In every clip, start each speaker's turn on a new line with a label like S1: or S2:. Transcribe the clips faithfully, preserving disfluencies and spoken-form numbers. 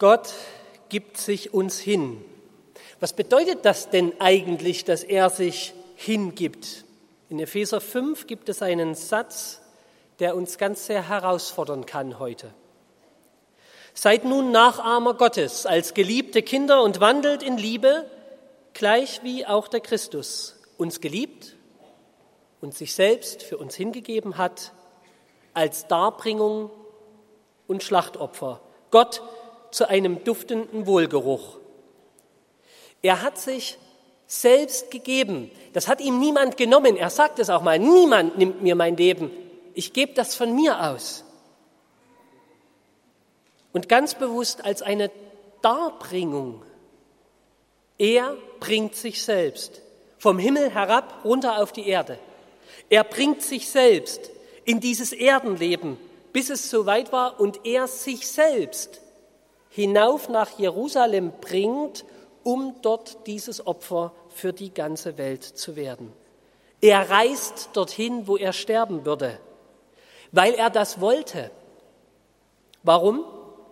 S1: Gott gibt sich uns hin. Was bedeutet das denn eigentlich, dass er sich hingibt? In Epheser fünf gibt es einen Satz, der uns ganz sehr herausfordern kann heute. Seid nun Nachahmer Gottes als geliebte Kinder und wandelt in Liebe, gleich wie auch der Christus uns geliebt und sich selbst für uns hingegeben hat als Darbringung und Schlachtopfer. Gott zu einem duftenden Wohlgeruch. Er hat sich selbst gegeben. Das hat ihm niemand genommen. Er sagt es auch mal, niemand nimmt mir mein Leben. Ich gebe das von mir aus. Und ganz bewusst als eine Darbringung. Er bringt sich selbst vom Himmel herab runter auf die Erde. Er bringt sich selbst in dieses Erdenleben, bis es soweit war und er sich selbst hinauf nach Jerusalem bringt, um dort dieses Opfer für die ganze Welt zu werden. Er reist dorthin, wo er sterben würde, weil er das wollte. Warum?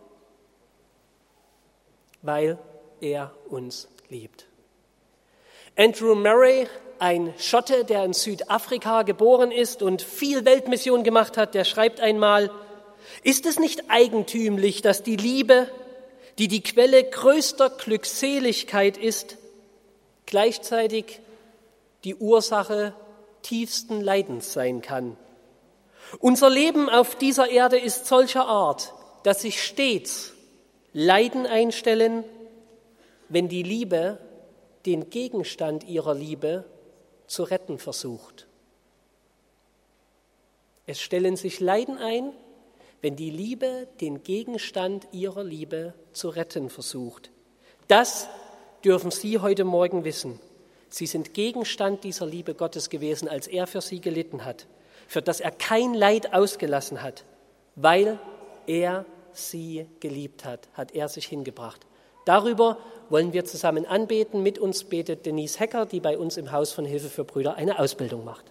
S1: Weil er uns liebt. Andrew Murray, ein Schotte, der in Südafrika geboren ist und viel Weltmission gemacht hat, der schreibt einmal: Ist es nicht eigentümlich, dass die Liebe, die die Quelle größter Glückseligkeit ist, gleichzeitig die Ursache tiefsten Leidens sein kann? Unser Leben auf dieser Erde ist solcher Art, dass sich stets Leiden einstellen, wenn die Liebe den Gegenstand ihrer Liebe zu retten versucht. Es stellen sich Leiden ein, wenn die Liebe den Gegenstand ihrer Liebe zu retten versucht. Das dürfen Sie heute Morgen wissen. Sie sind Gegenstand dieser Liebe Gottes gewesen, als er für Sie gelitten hat, für das er kein Leid ausgelassen hat, weil er Sie geliebt hat, hat er sich hingebracht. Darüber wollen wir zusammen anbeten. Mit uns betet Denise Hecker, die bei uns im Haus von Hilfe für Brüder eine Ausbildung macht.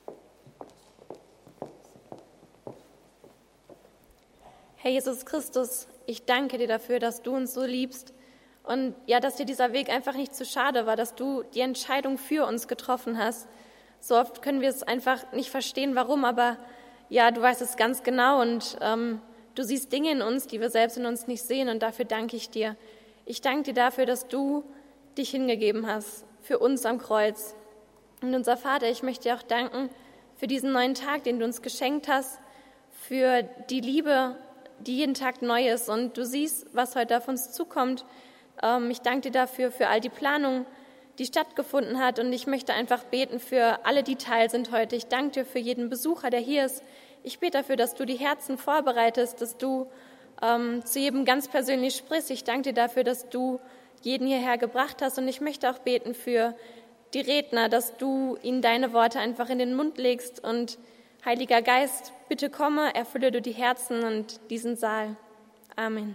S2: Herr Jesus Christus, ich danke dir dafür, dass du uns so liebst und ja, dass dir dieser Weg einfach nicht zu schade war, dass du die Entscheidung für uns getroffen hast. So oft können wir es einfach nicht verstehen, warum, aber ja, du weißt es ganz genau und ähm, du siehst Dinge in uns, die wir selbst in uns nicht sehen und dafür danke ich dir. Ich danke dir dafür, dass du dich hingegeben hast für uns am Kreuz. Und unser Vater, ich möchte dir auch danken für diesen neuen Tag, den du uns geschenkt hast, für die Liebe, die jeden Tag neu ist und du siehst, was heute auf uns zukommt. Ähm, ich danke dir dafür, für all die Planung, die stattgefunden hat und ich möchte einfach beten für alle, die teil sind heute. Ich danke dir für jeden Besucher, der hier ist. Ich bete dafür, dass du die Herzen vorbereitest, dass du ähm, zu jedem ganz persönlich sprichst. Ich danke dir dafür, dass du jeden hierher gebracht hast und ich möchte auch beten für die Redner, dass du ihnen deine Worte einfach in den Mund legst und Heiliger Geist, bitte komme, erfülle du die Herzen und diesen Saal. Amen.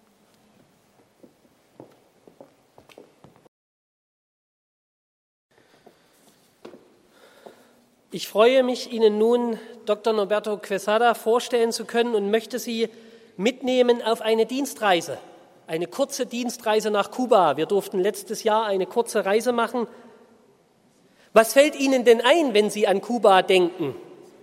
S1: Ich freue mich, Ihnen nun Doktor Norberto Quesada vorstellen zu können und möchte Sie mitnehmen auf eine Dienstreise, eine kurze Dienstreise nach Kuba. Wir durften letztes Jahr eine kurze Reise machen. Was fällt Ihnen denn ein, wenn Sie an Kuba denken?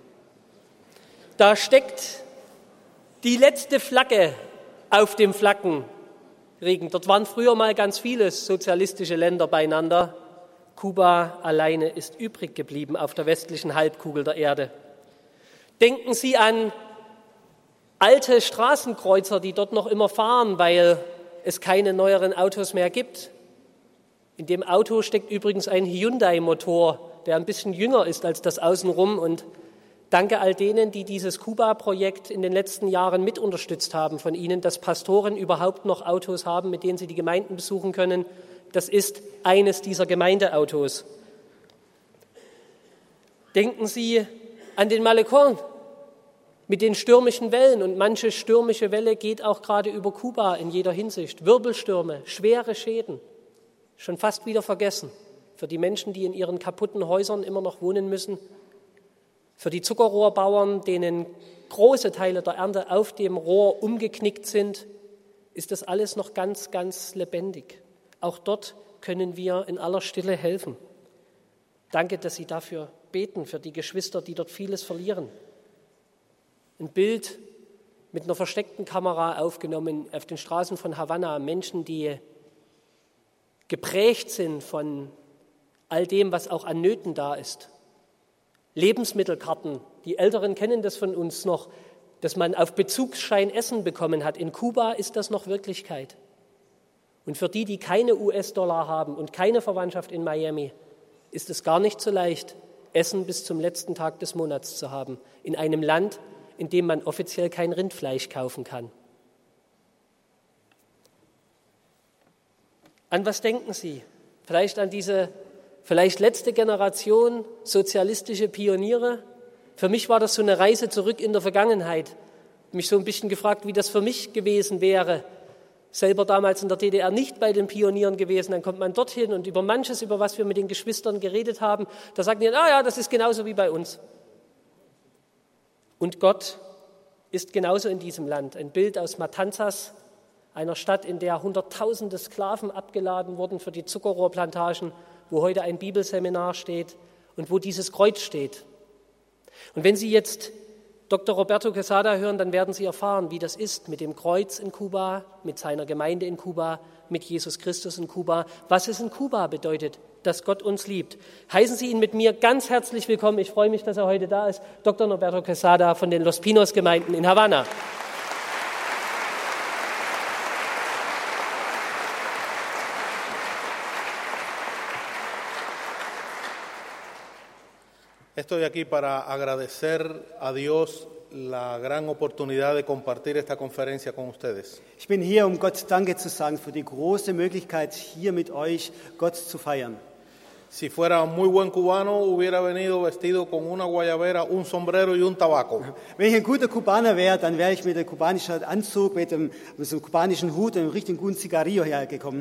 S1: Da steckt die letzte Flagge auf dem Flaggenregen. Dort waren früher mal ganz viele sozialistische Länder beieinander. Kuba alleine ist übrig geblieben auf der westlichen Halbkugel der Erde. Denken Sie an alte Straßenkreuzer, die dort noch immer fahren, weil es keine neueren Autos mehr gibt. In dem Auto steckt übrigens ein Hyundai-Motor, der ein bisschen jünger ist als das außenrum und danke all denen, die dieses Kuba-Projekt in den letzten Jahren mit unterstützt haben von Ihnen, dass Pastoren überhaupt noch Autos haben, mit denen sie die Gemeinden besuchen können. Das ist eines dieser Gemeindeautos. Denken Sie an den Malecón mit den stürmischen Wellen. Und manche stürmische Welle geht auch gerade über Kuba in jeder Hinsicht. Wirbelstürme, schwere Schäden, schon fast wieder vergessen. Für die Menschen, die in ihren kaputten Häusern immer noch wohnen müssen. Für die Zuckerrohrbauern, denen große Teile der Ernte auf dem Rohr umgeknickt sind, ist das alles noch ganz, ganz lebendig. Auch dort können wir in aller Stille helfen. Danke, dass Sie dafür beten, für die Geschwister, die dort vieles verlieren. Ein Bild mit einer versteckten Kamera aufgenommen auf den Straßen von Havanna. Menschen, die geprägt sind von all dem, was auch an Nöten da ist. Lebensmittelkarten, die Älteren kennen das von uns noch, dass man auf Bezugsschein Essen bekommen hat. In Kuba ist das noch Wirklichkeit. Und für die, die keine U S-Dollar haben und keine Verwandtschaft in Miami, ist es gar nicht so leicht, Essen bis zum letzten Tag des Monats zu haben, in einem Land, in dem man offiziell kein Rindfleisch kaufen kann. An was denken Sie? Vielleicht an diese vielleicht letzte Generation sozialistische Pioniere? Für mich war das so eine Reise zurück in der Vergangenheit. Ich habe mich so ein bisschen gefragt, wie das für mich gewesen wäre. Selber damals in der D D R nicht bei den Pionieren gewesen, dann kommt man dorthin und über manches, über was wir mit den Geschwistern geredet haben, da sagen die, ah ja, das ist genauso wie bei uns. Und Gott ist genauso in diesem Land. Ein Bild aus Matanzas, einer Stadt, in der Hunderttausende Sklaven abgeladen wurden für die Zuckerrohrplantagen, wo heute ein Bibelseminar steht und wo dieses Kreuz steht. Und wenn Sie jetzt Doktor Roberto Quesada hören, dann werden Sie erfahren, wie das ist mit dem Kreuz in Kuba, mit seiner Gemeinde in Kuba, mit Jesus Christus in Kuba, was es in Kuba bedeutet, dass Gott uns liebt. Heißen Sie ihn mit mir ganz herzlich willkommen. Ich freue mich, dass er heute da ist. Doktor Norberto Quesada von den Los Pinos Gemeinden in Havanna.
S3: Estoy aquí para agradecer a Dios la gran oportunidad de compartir esta conferencia con ustedes.
S4: Ich bin hier, um Gott Danke zu sagen für die große Möglichkeit, hier mit euch Gott zu feiern.
S3: Si fuera un muy buen cubano, hubiera venido vestido con una guayabera, un sombrero y un tabaco.
S4: Wenn ich ein guter Kubaner wäre, dann wäre ich mit einem kubanischen Anzug, mit einem, mit einem kubanischen Hut und einem richtig guten Zigarillo hergekommen.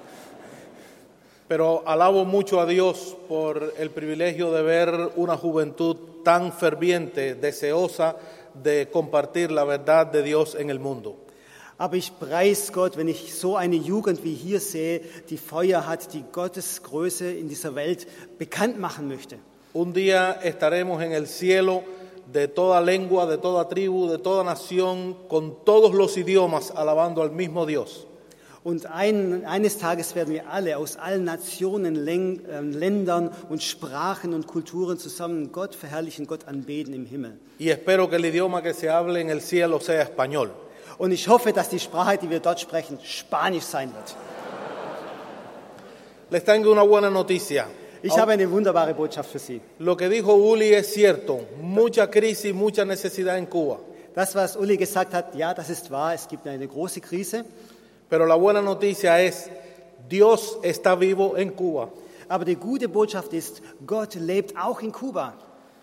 S3: Pero alabo mucho a Dios por el privilegio de ver una juventud tan ferviente, deseosa de compartir la verdad de Dios en el mundo.
S4: Aber ich preise Gott, wenn ich so eine Jugend wie hier sehe, die Feuer hat, die Gottes Größe in dieser Welt bekannt machen möchte.
S3: Un día estaremos en el cielo de toda lengua, de toda tribu, de toda nación, con todos los idiomas, alabando al mismo Dios.
S4: Und ein, eines Tages werden wir alle aus allen Nationen, Läng, äh, Ländern und Sprachen und Kulturen zusammen Gott verherrlichen, Gott anbeten im Himmel.
S3: Y espero que el idioma que se hable en el cielo sea español.
S4: Und ich hoffe, dass die Sprache, die wir dort sprechen, Spanisch sein wird.
S3: Les tengo una buena noticia.
S4: Ich habe eine wunderbare Botschaft für Sie.
S3: Lo que dijo Uli es cierto. Mucha crisis, mucha necesidad en Cuba.
S4: Das, was Uli gesagt hat, ja, das ist wahr. Es gibt eine große Krise.
S3: Pero la buena noticia es, Dios está vivo en Cuba.
S4: Aber die gute Botschaft ist, Gott lebt auch in Kuba.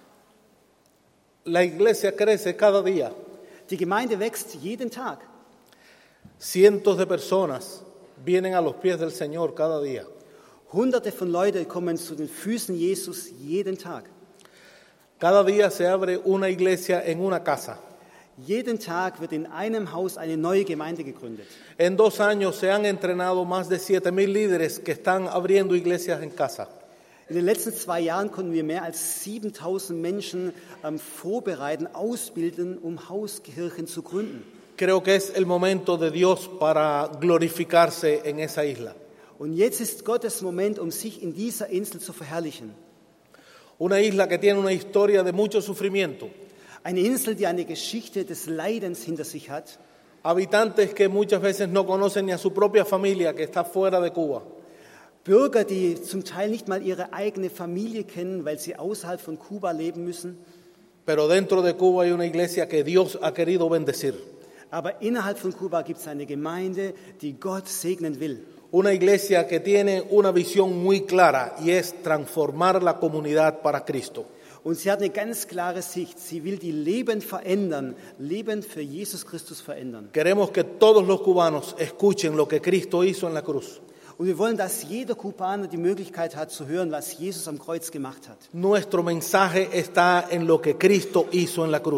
S3: La iglesia crece cada día.
S4: Die Gemeinde wächst jeden Tag.
S3: Cientos de personas vienen a los pies del Señor cada día.
S4: Hunderte von Leuten kommen zu den Füßen Jesus jeden Tag.
S3: Cada día se abre una iglesia en una casa.
S4: Jeden Tag wird in einem Haus eine neue Gemeinde gegründet.
S3: En dos años se han entrenado más de siete mil líderes que están abriendo iglesias en casa.
S4: In den letzten zwei Jahren konnten wir mehr als siebentausend Menschen ähm, vorbereiten, ausbilden, um Hauskirchen zu gründen.
S3: Creo que es el momento de Dios para glorificarse en esa isla.
S4: Und jetzt ist Gottes Moment, um sich in dieser Insel zu verherrlichen.
S3: Una isla que tiene una historia de mucho sufrimiento.
S4: Eine Insel, die eine Geschichte des Leidens hinter sich hat.
S3: Habitantes que muchas veces no conocen ni a su propia familia que está fuera de Cuba.
S4: Bürger, die zum Teil nicht mal ihre eigene Familie kennen, weil sie außerhalb von Kuba leben müssen.
S3: Pero dentro de Cuba hay una iglesia que Dios ha querido bendecir.
S4: Aber innerhalb von Kuba gibt es eine Gemeinde, die Gott segnen will.
S3: Una iglesia que tiene una visión muy clara y es transformar la comunidad para Cristo.
S4: Und sie hat eine ganz klare Sicht. Sie will die Leben verändern, Leben für Jesus Christus verändern.
S3: Queremos que todos los cubanos escuchen lo que Cristo hizo en la cruz.
S4: Und wir wollen, dass jeder Kubaner die Möglichkeit hat zu hören, was Jesus am Kreuz gemacht hat.
S3: Nuestro mensaje está en lo que Cristo hizo en la cruz.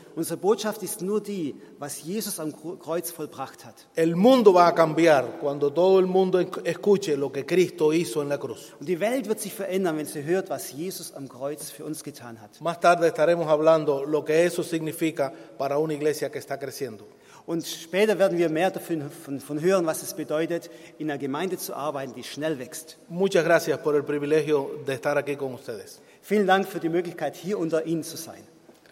S4: Unsere Botschaft ist nur die, was Jesus am Kreuz vollbracht hat.
S3: El mundo va a cambiar cuando todo el mundo escuche lo que Cristo hizo en la cruz.
S4: Und die Welt wird sich verändern, wenn sie hört, was Jesus am Kreuz für uns getan hat.
S3: Más tarde estaremos hablando lo que eso significa para una iglesia que está creciendo.
S4: Und später werden wir mehr davon von, von hören, was es bedeutet, in einer Gemeinde zu arbeiten, die schnell wächst.
S3: Muchas gracias por el privilegio de estar aquí con ustedes.
S4: Vielen Dank für die Möglichkeit, hier unter Ihnen zu sein.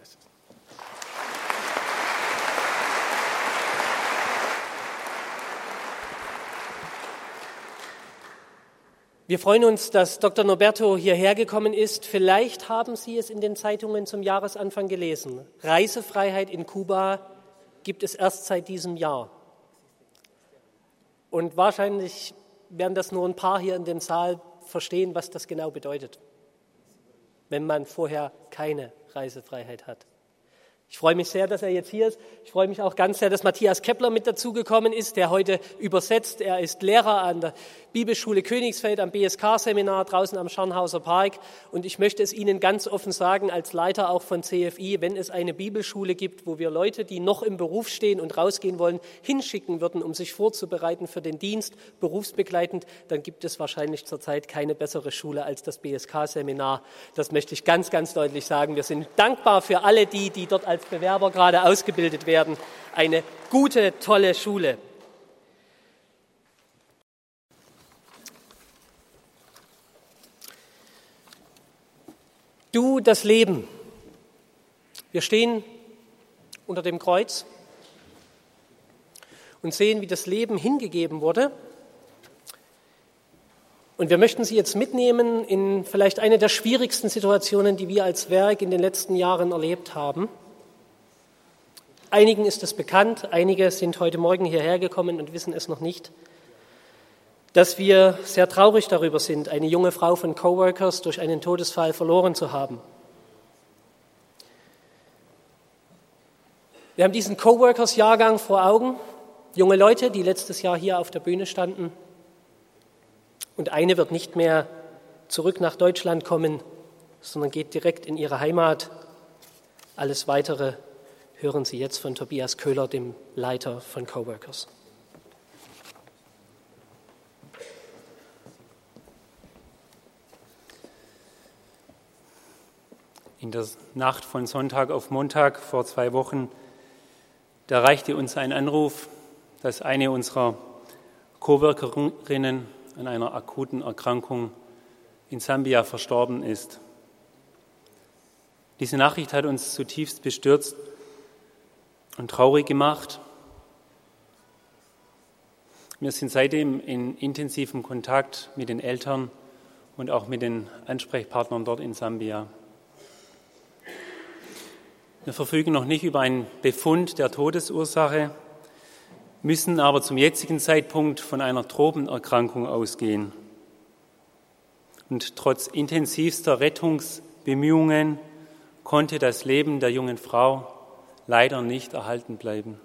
S1: Wir freuen uns, dass Doktor Norberto hierher gekommen ist. Vielleicht haben Sie es in den Zeitungen zum Jahresanfang gelesen. Reisefreiheit in Kuba gibt es erst seit diesem Jahr. Und wahrscheinlich werden das nur ein paar hier in dem Saal verstehen, was das genau bedeutet, wenn man vorher keine Reisefreiheit hat. Ich freue mich sehr, dass er jetzt hier ist. Ich freue mich auch ganz sehr, dass Matthias Kepler mit dazugekommen ist, der heute übersetzt. Er ist Lehrer an der Bibelschule Königsfeld am B S K-Seminar draußen am Scharnhauser Park. Und ich möchte es Ihnen ganz offen sagen, als Leiter auch von C F I, wenn es eine Bibelschule gibt, wo wir Leute, die noch im Beruf stehen und rausgehen wollen, hinschicken würden, um sich vorzubereiten für den Dienst, berufsbegleitend, dann gibt es wahrscheinlich zurzeit keine bessere Schule als das B S K-Seminar. Das möchte ich ganz, ganz deutlich sagen. Wir sind dankbar für alle die, die dort als Bewerber gerade ausgebildet werden. Eine gute, tolle Schule. Du, das Leben. Wir stehen unter dem Kreuz und sehen, wie das Leben hingegeben wurde. Und wir möchten Sie jetzt mitnehmen in vielleicht eine der schwierigsten Situationen, die wir als Werk in den letzten Jahren erlebt haben. Einigen ist es bekannt, einige sind heute Morgen hierher gekommen und wissen es noch nicht, dass wir sehr traurig darüber sind, eine junge Frau von Coworkers durch einen Todesfall verloren zu haben. Wir haben diesen Coworkers-Jahrgang vor Augen, junge Leute, die letztes Jahr hier auf der Bühne standen. Und eine wird nicht mehr zurück nach Deutschland kommen, sondern geht direkt in ihre Heimat. Alles Weitere hören Sie jetzt von Tobias Köhler, dem Leiter von Coworkers.
S5: In der Nacht von Sonntag auf Montag vor zwei Wochen, da erreichte uns ein Anruf, dass eine unserer Coworkerinnen an einer akuten Erkrankung in Sambia verstorben ist. Diese Nachricht hat uns zutiefst bestürzt und traurig gemacht. Wir sind seitdem in intensivem Kontakt mit den Eltern und auch mit den Ansprechpartnern dort in Sambia. Wir verfügen noch nicht über einen Befund der Todesursache, müssen aber zum jetzigen Zeitpunkt von einer Tropenerkrankung ausgehen. Und trotz intensivster Rettungsbemühungen konnte das Leben der jungen Frau leider nicht erhalten bleiben.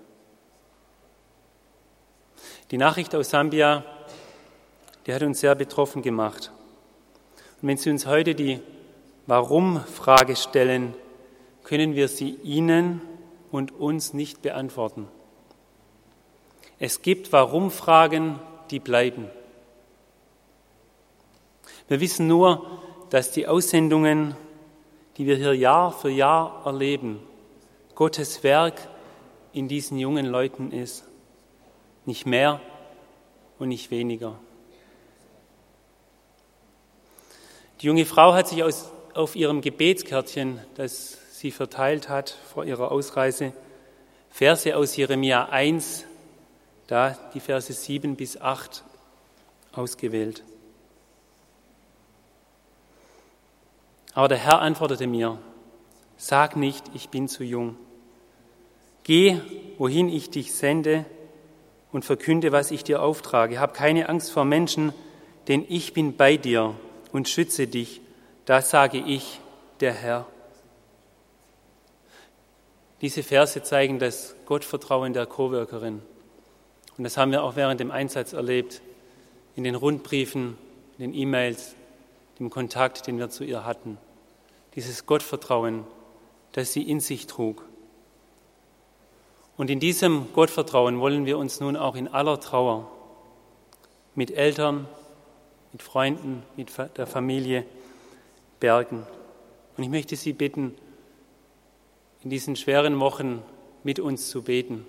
S5: Die Nachricht aus Sambia, die hat uns sehr betroffen gemacht. Und wenn Sie uns heute die Warum-Frage stellen, können wir sie Ihnen und uns nicht beantworten. Es gibt Warum-Fragen, die bleiben. Wir wissen nur, dass die Aussendungen, die wir hier Jahr für Jahr erleben, Gottes Werk in diesen jungen Leuten ist. Nicht mehr und nicht weniger. Die junge Frau hat sich aus, auf ihrem Gebetskärtchen, das sie verteilt hat vor ihrer Ausreise, Verse aus Jeremia eins, da die Verse sieben bis acht ausgewählt. Aber der Herr antwortete mir, sag nicht, ich bin zu jung. Geh, wohin ich dich sende und verkünde, was ich dir auftrage. Hab keine Angst vor Menschen, denn ich bin bei dir und schütze dich. Das sage ich, der Herr. Diese Verse zeigen das Gottvertrauen der Coworkerin. Und das haben wir auch während dem Einsatz erlebt, in den Rundbriefen, in den E-Mails, dem Kontakt, den wir zu ihr hatten. Dieses Gottvertrauen, das sie in sich trug. Und in diesem Gottvertrauen wollen wir uns nun auch in aller Trauer mit Eltern, mit Freunden, mit der Familie bergen. Und ich möchte Sie bitten, in diesen schweren Wochen mit uns zu beten.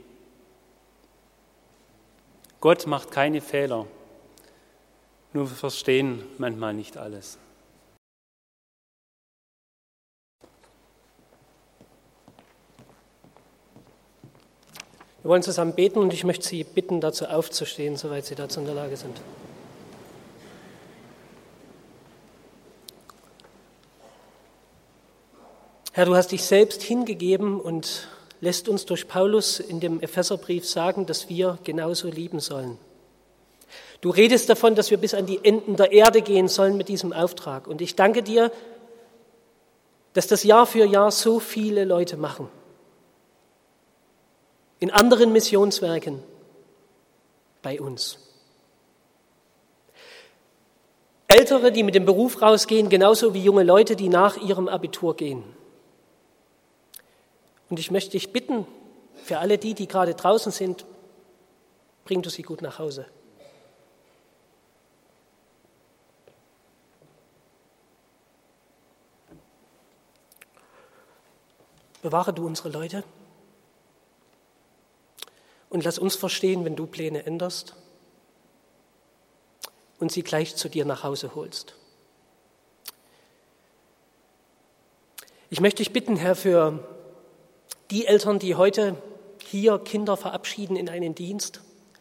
S5: Gott macht keine Fehler, nur wir verstehen manchmal nicht alles.
S1: Wir wollen zusammen beten und ich möchte Sie bitten, dazu aufzustehen, soweit Sie dazu in der Lage sind. Herr, du hast dich selbst hingegeben und lässt uns durch Paulus in dem Epheserbrief sagen, dass wir genauso lieben sollen. Du redest davon, dass wir bis an die Enden der Erde gehen sollen mit diesem Auftrag. Und ich danke dir, dass das Jahr für Jahr so viele Leute machen. In anderen Missionswerken bei uns. Ältere, die mit dem Beruf rausgehen, genauso wie junge Leute, die nach ihrem Abitur gehen. Und ich möchte dich bitten, für alle die, die gerade draußen sind, bring du sie gut nach Hause. Bewahre du unsere Leute und lass uns verstehen, wenn du Pläne änderst und sie gleich zu dir nach Hause holst. Ich möchte dich bitten, Herr, für die Eltern, die heute hier Kinder verabschieden in einen Dienst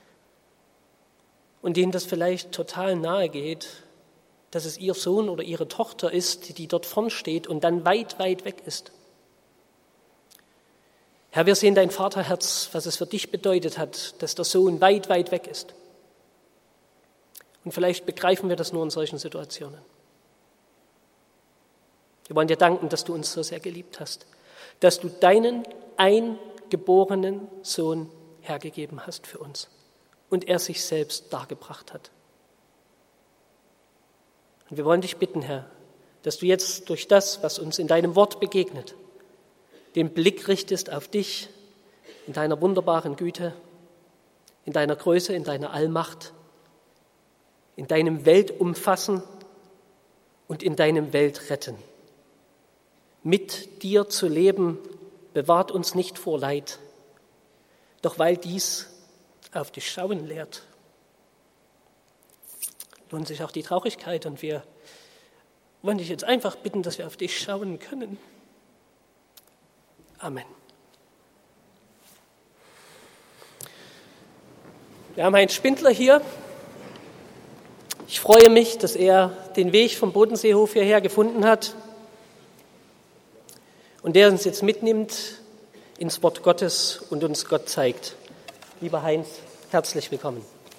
S1: und denen das vielleicht total nahe geht, dass es ihr Sohn oder ihre Tochter ist, die dort vorn steht und dann weit, weit weg ist. Herr, wir sehen dein Vaterherz, was es für dich bedeutet hat, dass der Sohn weit, weit weg ist. Und vielleicht begreifen wir das nur in solchen Situationen. Wir wollen dir danken, dass du uns so sehr geliebt hast, dass du deinen eingeborenen Sohn hergegeben hast für uns und er sich selbst dargebracht hat. Und wir wollen dich bitten, Herr, dass du jetzt durch das, was uns in deinem Wort begegnet, den Blick richtest auf dich in deiner wunderbaren Güte, in deiner Größe, in deiner Allmacht, in deinem Weltumfassen und in deinem Weltretten. Mit dir zu leben, bewahrt uns nicht vor Leid, doch weil dies auf dich schauen lehrt, lohnt sich auch die Traurigkeit und wir wollen dich jetzt einfach bitten, dass wir auf dich schauen können. Amen. Wir haben einen Spindler hier. Ich freue mich, dass er den Weg vom Bodenseehof hierher gefunden hat und der uns jetzt mitnimmt ins Wort Gottes und uns Gott zeigt. Lieber Heinz, herzlich willkommen.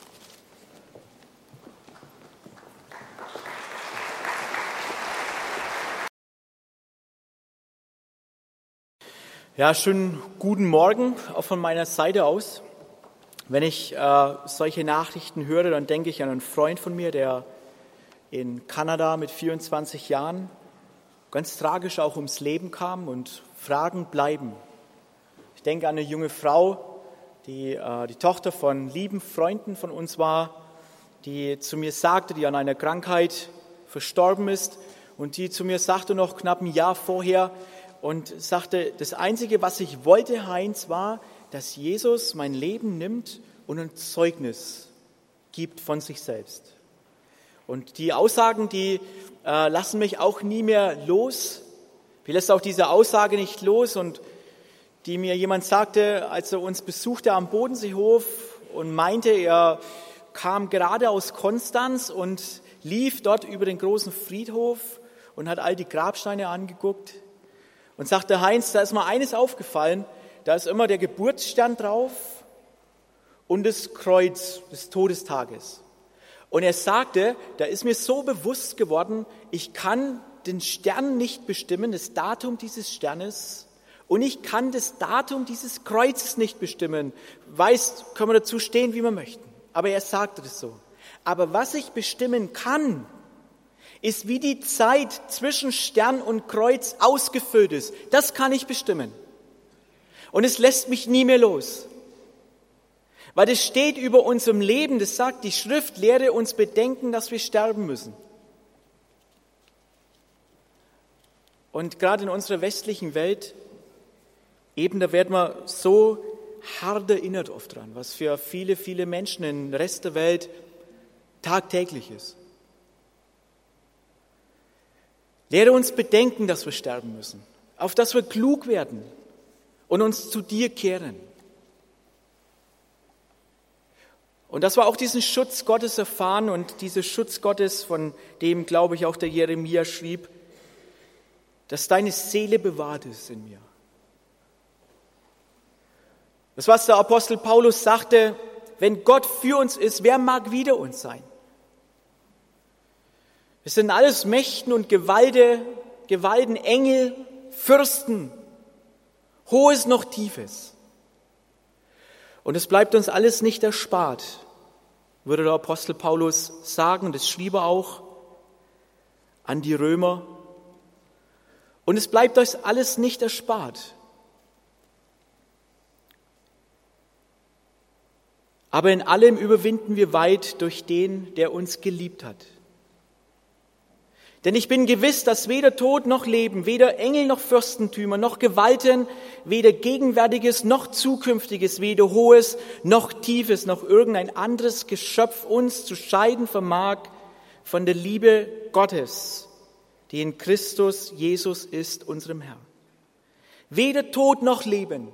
S6: Ja, schönen guten Morgen auch von meiner Seite aus. Wenn ich äh, solche Nachrichten höre, dann denke ich an einen Freund von mir, der in Kanada mit vierundzwanzig Jahren ganz tragisch auch ums Leben kam und Fragen bleiben. Ich denke an eine junge Frau, die äh, die Tochter von lieben Freunden von uns war, die zu mir sagte, die an einer Krankheit verstorben ist und die zu mir sagte noch knapp ein Jahr vorher, und sagte, das Einzige, was ich wollte, Heinz, war, dass Jesus mein Leben nimmt und ein Zeugnis gibt von sich selbst. Und die Aussagen, die äh, lassen mich auch nie mehr los. Mir lässt auch diese Aussage nicht los. Und die mir jemand sagte, als er uns besuchte am Bodenseehof und meinte, er kam gerade aus Konstanz und lief dort über den großen Friedhof und hat all die Grabsteine angeguckt. Und sagte, Heinz, da ist mir eines aufgefallen, da ist immer der Geburtsstern drauf und das Kreuz des Todestages. Und er sagte, da ist mir so bewusst geworden, ich kann den Stern nicht bestimmen, das Datum dieses Sternes, und ich kann das Datum dieses Kreuzes nicht bestimmen. Weißt, können wir dazu stehen, wie wir möchten. Aber er sagte das so. Aber was ich bestimmen kann, ist, wie die Zeit zwischen Stern und Kreuz ausgefüllt ist. Das kann ich bestimmen. Und es lässt mich nie mehr los. Weil das steht über unserem Leben, das sagt die Schrift, lehre uns bedenken, dass wir sterben müssen. Und gerade in unserer westlichen Welt, eben da wird man so hart erinnert oft dran, was für viele, viele Menschen im Rest der Welt tagtäglich ist. Lehre uns bedenken, dass wir sterben müssen, auf dass wir klug werden und uns zu dir kehren. Und dass wir auch diesen Schutz Gottes erfahren und diesen Schutz Gottes, von dem, glaube ich, auch der Jeremia schrieb, dass deine Seele bewahrt ist in mir. Das, was der Apostel Paulus sagte, wenn Gott für uns ist, wer mag wider uns sein? Es sind alles Mächten und Gewalten, Gewalten, Engel, Fürsten, Hohes noch Tiefes. Und es bleibt uns alles nicht erspart, würde der Apostel Paulus sagen, das schrieb er auch an die Römer. Und es bleibt euch alles nicht erspart. Aber in allem überwinden wir weit durch den, der uns geliebt hat. Denn ich bin gewiss, dass weder Tod noch Leben, weder Engel noch Fürstentümer, noch Gewalten, weder Gegenwärtiges noch Zukünftiges, weder Hohes noch Tiefes, noch irgendein anderes Geschöpf uns zu scheiden vermag von der Liebe Gottes, die in Christus Jesus ist, unserem Herrn. Weder Tod noch Leben.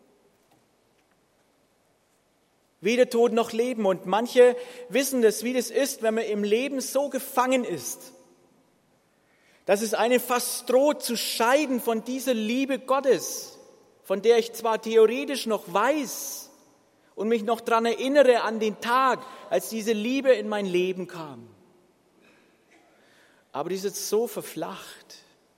S6: Weder Tod noch Leben. Und manche wissen das, wie das ist, wenn man im Leben so gefangen ist, dass es einen fast droht zu scheiden von dieser Liebe Gottes, von der ich zwar theoretisch noch weiß und mich noch daran erinnere an den Tag, als diese Liebe in mein Leben kam. Aber die ist jetzt so verflacht.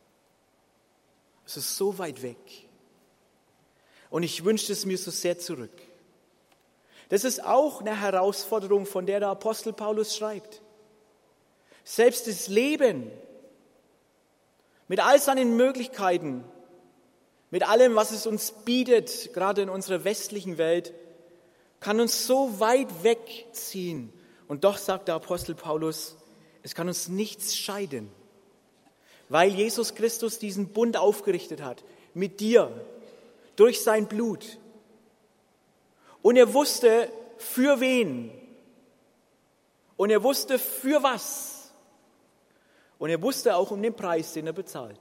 S6: Es ist so weit weg. Und ich wünschte es mir so sehr zurück. Das ist auch eine Herausforderung, von der der Apostel Paulus schreibt. Selbst das Leben mit all seinen Möglichkeiten, mit allem, was es uns bietet, gerade in unserer westlichen Welt, kann uns so weit wegziehen. Und doch sagt der Apostel Paulus, es kann uns nichts scheiden, weil Jesus Christus diesen Bund aufgerichtet hat, mit dir, durch sein Blut. Und er wusste, für wen. Und er wusste, für was. Und er wusste auch um den Preis, den er bezahlt.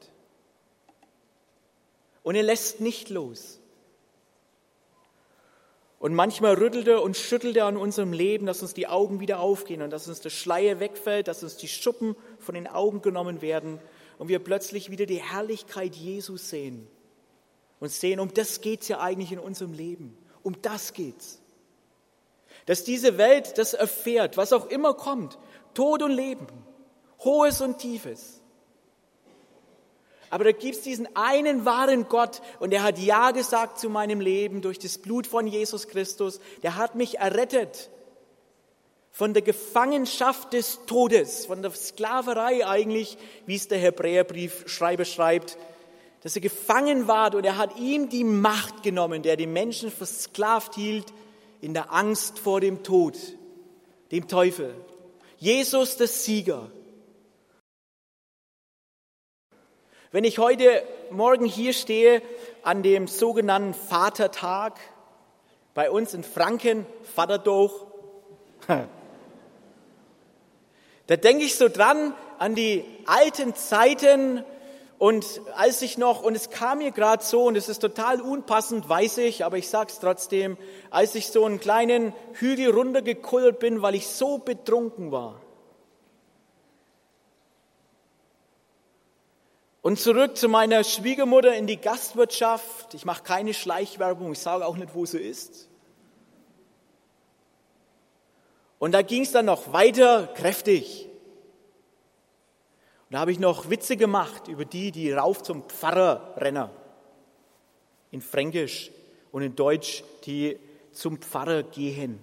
S6: Und er lässt nicht los. Und manchmal rüttelt er und schüttelt er an unserem Leben, dass uns die Augen wieder aufgehen und dass uns der Schleier wegfällt, dass uns die Schuppen von den Augen genommen werden und wir plötzlich wieder die Herrlichkeit Jesus sehen. Und sehen, um das geht es ja eigentlich in unserem Leben. Um das geht's. Dass diese Welt das erfährt, was auch immer kommt, Tod und Leben, Hohes und Tiefes. Aber da gibt es diesen einen wahren Gott und der hat Ja gesagt zu meinem Leben durch das Blut von Jesus Christus. Der hat mich errettet von der Gefangenschaft des Todes, von der Sklaverei eigentlich, wie es der Hebräerbriefschreiber schreibt, dass er gefangen war und er hat ihm die Macht genommen, der die Menschen versklavt hielt in der Angst vor dem Tod, dem Teufel. Jesus, der Sieger. Wenn ich heute Morgen hier stehe an dem sogenannten Vatertag, bei uns in Franken, Vaterdoch, da denke ich so dran an die alten Zeiten und als ich noch, und es kam mir gerade so, und es ist total unpassend, weiß ich, aber ich sag's trotzdem, als ich so einen kleinen Hügel runtergekullert bin, weil ich so betrunken war. Und zurück zu meiner Schwiegermutter in die Gastwirtschaft. Ich mache keine Schleichwerbung, ich sage auch nicht, wo sie ist. Und da ging es dann noch weiter kräftig. Und da habe ich noch Witze gemacht über die, die rauf zum Pfarrer rennen. In Fränkisch und in Deutsch, die zum Pfarrer gehen.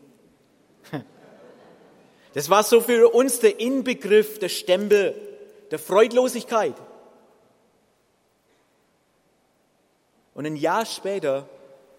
S6: Das war so für uns der Inbegriff, der Stempel der Freudlosigkeit. Und ein Jahr später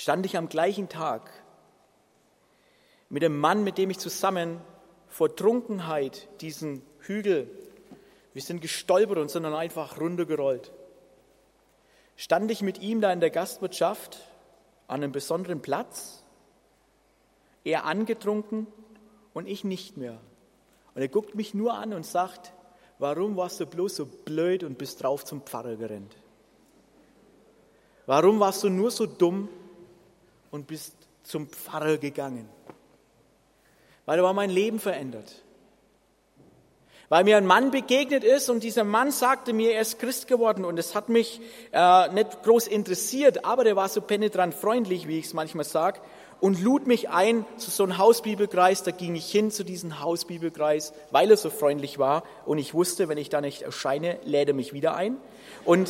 S6: stand ich am gleichen Tag mit dem Mann, mit dem ich zusammen vor Trunkenheit diesen Hügel, wir sind gestolpert und sind dann einfach runtergerollt, stand ich mit ihm da in der Gastwirtschaft an einem besonderen Platz, er angetrunken und ich nicht mehr. Und er guckt mich nur an und sagt, warum warst du bloß so blöd und bist drauf zum Pfarrer gerannt? Warum warst du nur so dumm und bist zum Pfarrer gegangen? Weil da war mein Leben verändert. Weil mir ein Mann begegnet ist und dieser Mann sagte mir, er ist Christ geworden und es hat mich äh, nicht groß interessiert, aber der war so penetrant freundlich, wie ich es manchmal sage, und lud mich ein zu so einem Hausbibelkreis. Da ging ich hin zu diesem Hausbibelkreis, weil er so freundlich war und ich wusste, wenn ich da nicht erscheine, lädt er mich wieder ein. Und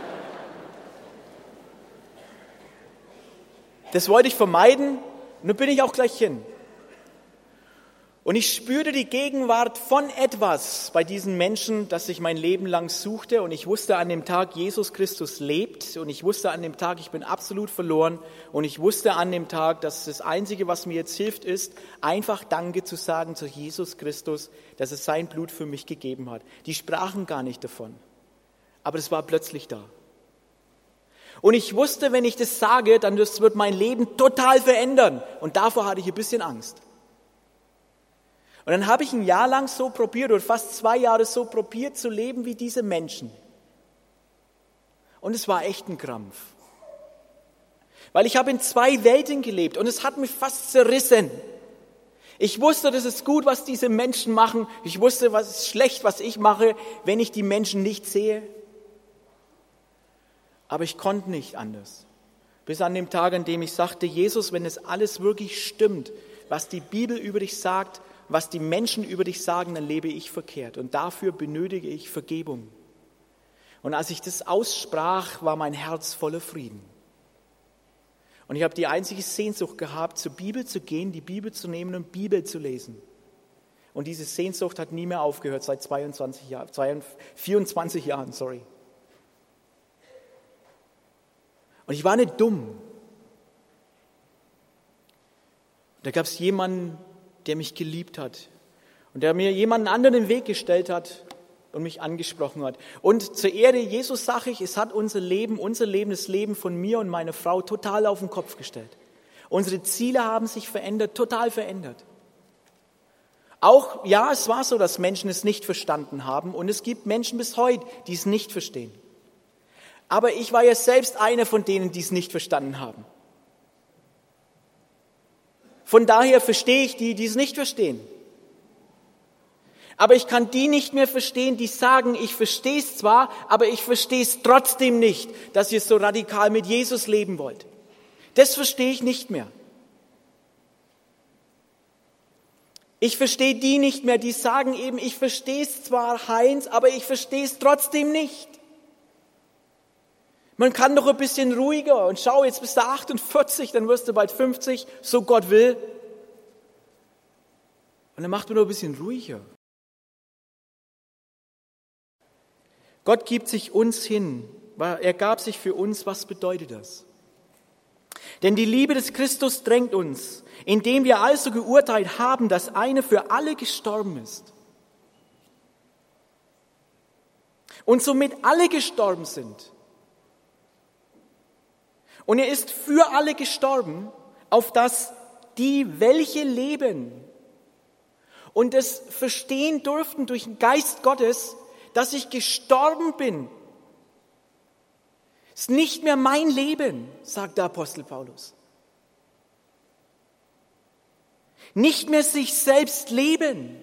S6: das wollte ich vermeiden und dann bin ich auch gleich hin. Und ich spürte die Gegenwart von etwas bei diesen Menschen, das ich mein Leben lang suchte. Und ich wusste an dem Tag, Jesus Christus lebt. Und ich wusste an dem Tag, ich bin absolut verloren. Und ich wusste an dem Tag, dass das Einzige, was mir jetzt hilft, ist, einfach Danke zu sagen zu Jesus Christus, dass es sein Blut für mich gegeben hat. Die sprachen gar nicht davon. Aber es war plötzlich da. Und ich wusste, wenn ich das sage, dann wird mein Leben total verändern. Und davor hatte ich ein bisschen Angst. Und dann habe ich ein Jahr lang so probiert, oder fast zwei Jahre so probiert, zu leben wie diese Menschen. Und es war echt ein Krampf. Weil ich habe in zwei Welten gelebt und es hat mich fast zerrissen. Ich wusste, das ist gut, was diese Menschen machen. Ich wusste, was ist schlecht, was ich mache, wenn ich die Menschen nicht sehe. Aber ich konnte nicht anders. Bis an dem Tag, an dem ich sagte, Jesus, wenn es alles wirklich stimmt, was die Bibel über dich sagt, was die Menschen über dich sagen, dann lebe ich verkehrt. Und dafür benötige ich Vergebung. Und als ich das aussprach, war mein Herz voller Frieden. Und ich habe die einzige Sehnsucht gehabt, zur Bibel zu gehen, die Bibel zu nehmen und Bibel zu lesen. Und diese Sehnsucht hat nie mehr aufgehört, seit zweiundzwanzig Jahren, vierundzwanzig Jahren, sorry. Und ich war nicht dumm. Da gab es jemanden, der mich geliebt hat und der mir jemanden anderen den Weg gestellt hat und mich angesprochen hat. Und zur Ehre Jesus sage ich, es hat unser Leben, unser Leben, das Leben von mir und meiner Frau total auf den Kopf gestellt. Unsere Ziele haben sich verändert, total verändert. Auch, ja, es war so, dass Menschen es nicht verstanden haben und es gibt Menschen bis heute, die es nicht verstehen. Aber ich war ja selbst einer von denen, die es nicht verstanden haben. Von daher verstehe ich die, die es nicht verstehen. Aber ich kann die nicht mehr verstehen, die sagen, ich verstehe es zwar, aber ich verstehe es trotzdem nicht, dass ihr so radikal mit Jesus leben wollt. Das verstehe ich nicht mehr. Ich verstehe die nicht mehr, die sagen eben, ich verstehe es zwar, Heinz, aber ich verstehe es trotzdem nicht. Man kann doch ein bisschen ruhiger und schau, jetzt bist du achtundvierzig, dann wirst du bald fünfzig, so Gott will. Und dann macht man doch ein bisschen ruhiger. Gott gibt sich uns hin, er gab sich für uns, was bedeutet das? Denn die Liebe des Christus drängt uns, indem wir also geurteilt haben, dass einer für alle gestorben ist. Und somit alle gestorben sind. Und er ist für alle gestorben, auf dass die, welche leben und es verstehen durften durch den Geist Gottes, dass ich gestorben bin. Es ist nicht mehr mein Leben, sagt der Apostel Paulus. Nicht mehr sich selbst leben,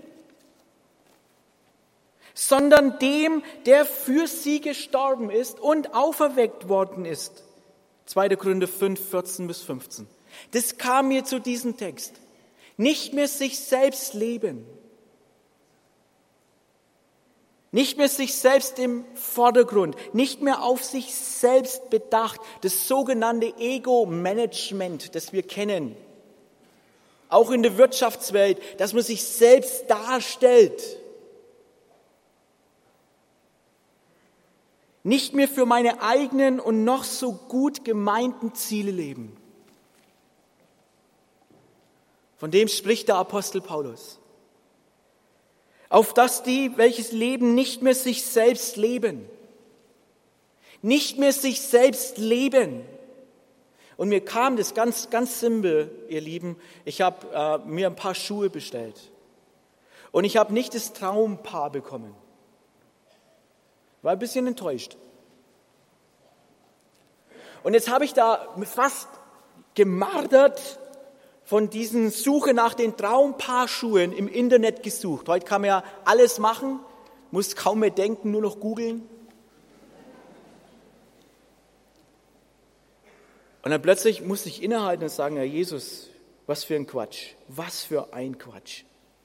S6: sondern dem, der für sie gestorben ist und auferweckt worden ist. zweiter Korinther fünf, vierzehn bis fünfzehn. Das kam mir zu diesem Text. Nicht mehr sich selbst leben. Nicht mehr sich selbst im Vordergrund. Nicht mehr auf sich selbst bedacht. Das sogenannte Ego-Management, das wir kennen. Auch in der Wirtschaftswelt, dass man sich selbst darstellt. Nicht mehr für meine eigenen und noch so gut gemeinten Ziele leben. Von dem spricht der Apostel Paulus. Auf dass die, welches leben, nicht mehr sich selbst leben. Nicht mehr sich selbst leben. Und mir kam das ganz, ganz simpel, ihr Lieben. Ich habe äh, mir ein paar Schuhe bestellt. Und ich habe nicht das Traumpaar bekommen. War ein bisschen enttäuscht. Und jetzt habe ich da fast gemartert von diesen Suche nach den Traumpaarschuhen im Internet gesucht. Heute kann man ja alles machen, muss kaum mehr denken, nur noch googeln. Und dann plötzlich musste ich innehalten und sagen, Herr Jesus, was für ein Quatsch, was für ein Quatsch.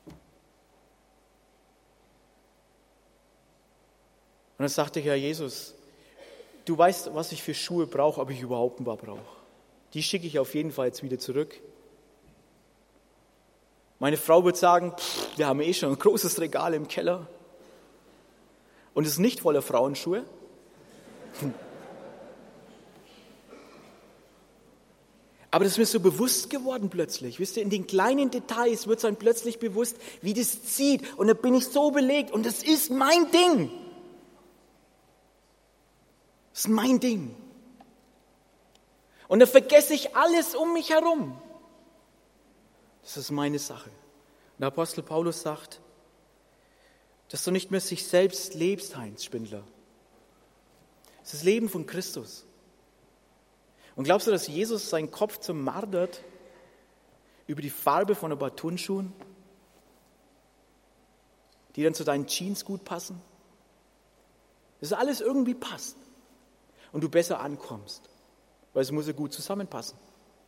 S6: Und dann sagte ich, Herr Jesus, du weißt, was ich für Schuhe brauche, ob ich überhaupt ein paar brauche. Die schicke ich auf jeden Fall jetzt wieder zurück. Meine Frau wird sagen, pff, wir haben eh schon ein großes Regal im Keller. Und es ist nicht voller Frauenschuhe. Aber das ist mir so bewusst geworden plötzlich. Wisst ihr, in den kleinen Details wird es einem plötzlich bewusst, wie das zieht. Und da bin ich so belegt und das ist mein Ding. Das ist mein Ding. Und da vergesse ich alles um mich herum. Das ist meine Sache. Und der Apostel Paulus sagt, dass du nicht mehr sich selbst lebst, Heinz Spindler. Das ist das Leben von Christus. Und glaubst du, dass Jesus seinen Kopf zermartert über die Farbe von ein paar Turnschuhen, die dann zu deinen Jeans gut passen? Dass alles irgendwie passt und du besser ankommst, weil es muss ja gut zusammenpassen.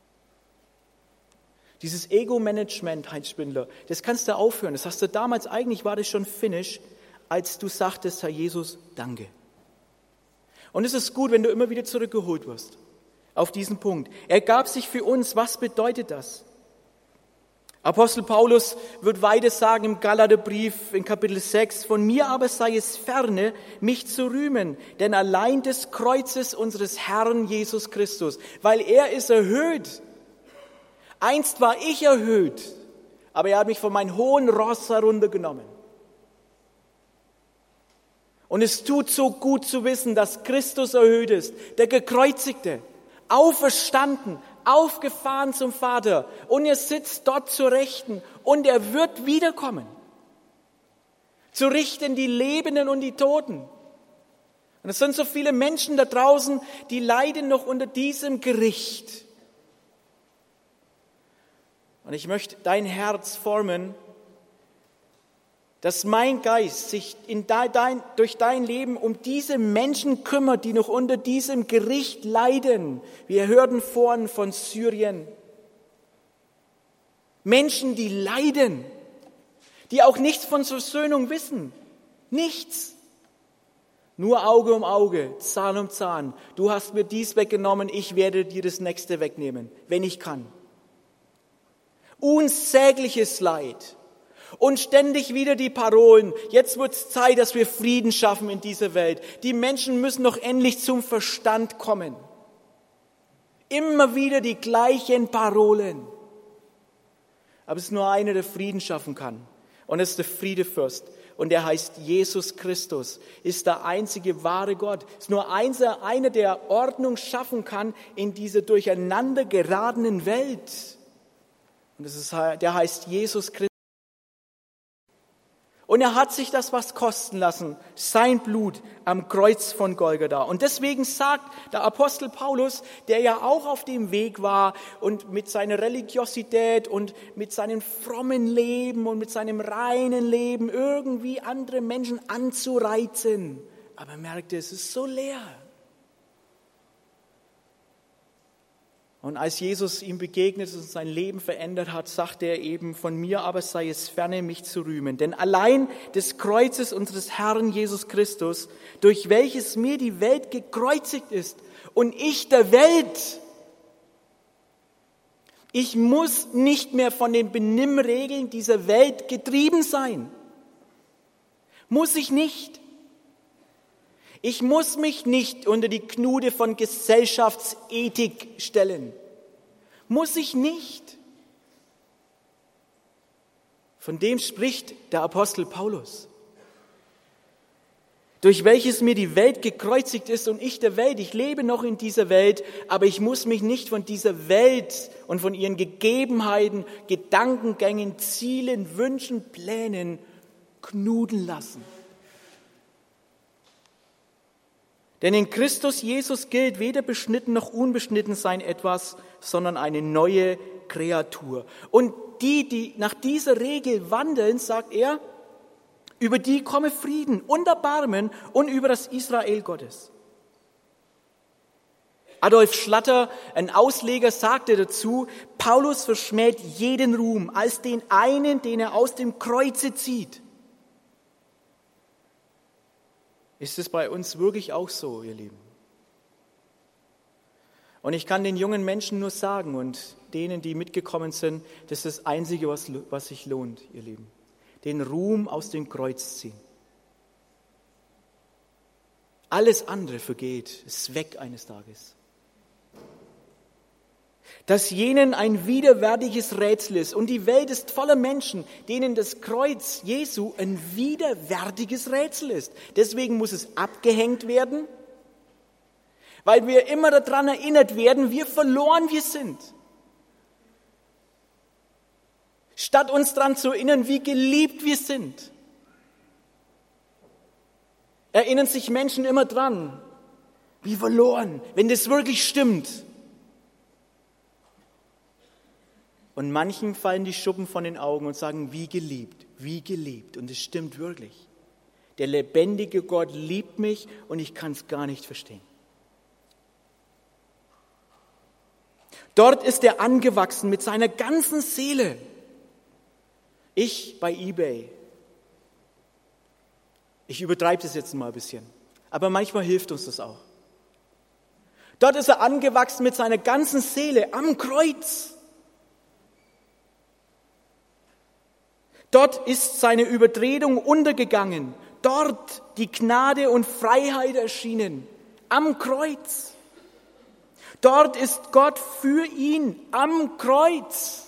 S6: Dieses Ego-Management, Heinz Spindler, das kannst du aufhören. Das hast du damals, eigentlich war das schon finish, als du sagtest, Herr Jesus, danke. Und es ist gut, wenn du immer wieder zurückgeholt wirst auf diesen Punkt. Er gab sich für uns. Was bedeutet das? Apostel Paulus wird weiter sagen im Galaterbrief in Kapitel sechs, von mir aber sei es ferne, mich zu rühmen, denn allein des Kreuzes unseres Herrn Jesus Christus, weil er ist erhöht. Einst war ich erhöht, aber er hat mich von meinem hohen Ross heruntergenommen. Und es tut so gut zu wissen, dass Christus erhöht ist, der Gekreuzigte, auferstanden, aufgefahren zum Vater und er sitzt dort zur Rechten und er wird wiederkommen, zu richten die Lebenden und die Toten. Und es sind so viele Menschen da draußen, die leiden noch unter diesem Gericht. Und ich möchte dein Herz formen, dass mein Geist sich in dein, durch dein Leben um diese Menschen kümmert, die noch unter diesem Gericht leiden. Wir hörten vorhin von Syrien. Menschen, die leiden, die auch nichts von Versöhnung wissen. Nichts. Nur Auge um Auge, Zahn um Zahn. Du hast mir dies weggenommen, ich werde dir das nächste wegnehmen, wenn ich kann. Unsägliches Leid. Und ständig wieder die Parolen, jetzt wird es Zeit, dass wir Frieden schaffen in dieser Welt. Die Menschen müssen doch endlich zum Verstand kommen. Immer wieder die gleichen Parolen. Aber es ist nur einer, der Frieden schaffen kann. Und es ist der Friedefürst. Und er heißt Jesus Christus, ist der einzige wahre Gott. Es ist nur einer, der Ordnung schaffen kann in dieser durcheinander geratenen Welt. Und das ist, der heißt Jesus Christus. Und er hat sich das was kosten lassen, sein Blut am Kreuz von Golgatha. Und deswegen sagt der Apostel Paulus, der ja auch auf dem Weg war und mit seiner Religiosität und mit seinem frommen Leben und mit seinem reinen Leben irgendwie andere Menschen anzureizen. Aber er merkte, es ist so leer. Und als Jesus ihm begegnet und sein Leben verändert hat, sagte er eben, von mir aber sei es ferne, mich zu rühmen. Denn allein des Kreuzes unseres Herrn Jesus Christus, durch welches mir die Welt gekreuzigt ist und ich der Welt. Ich muss nicht mehr von den Benimmregeln dieser Welt getrieben sein. Muss ich nicht. Ich muss mich nicht unter die Knude von Gesellschaftsethik stellen. Muss ich nicht. Von dem spricht der Apostel Paulus. Durch welches mir die Welt gekreuzigt ist und ich der Welt. Ich lebe noch in dieser Welt, aber ich muss mich nicht von dieser Welt und von ihren Gegebenheiten, Gedankengängen, Zielen, Wünschen, Plänen knuden lassen. Denn in Christus Jesus gilt weder beschnitten noch unbeschnitten sein etwas, sondern eine neue Kreatur. Und die, die nach dieser Regel wandeln, sagt er, über die komme Frieden und Erbarmen und über das Israel Gottes. Adolf Schlatter, ein Ausleger, sagte dazu, Paulus verschmäht jeden Ruhm als den einen, den er aus dem Kreuze zieht. Ist es bei uns wirklich auch so, ihr Lieben? Und ich kann den jungen Menschen nur sagen und denen, die mitgekommen sind, das ist das Einzige, was, was sich lohnt, ihr Lieben. Den Ruhm aus dem Kreuz ziehen. Alles andere vergeht, ist weg eines Tages. Dass jenen ein widerwärtiges Rätsel ist und die Welt ist voller Menschen, denen das Kreuz Jesu ein widerwärtiges Rätsel ist. Deswegen muss es abgehängt werden, weil wir immer daran erinnert werden, wie verloren wir sind. Statt uns daran zu erinnern, wie geliebt wir sind, erinnern sich Menschen immer dran, wie verloren, wenn das wirklich stimmt. Und manchen fallen die Schuppen von den Augen und sagen, wie geliebt, wie geliebt. Und es stimmt wirklich. Der lebendige Gott liebt mich und ich kann es gar nicht verstehen. Dort ist er angewachsen mit seiner ganzen Seele. Ich bei eBay. Ich übertreibe das jetzt mal ein bisschen, aber manchmal hilft uns das auch. Dort ist er angewachsen mit seiner ganzen Seele am Kreuz. Dort ist seine Übertretung untergegangen. Dort die Gnade und Freiheit erschienen. Am Kreuz. Dort ist Gott für ihn am Kreuz.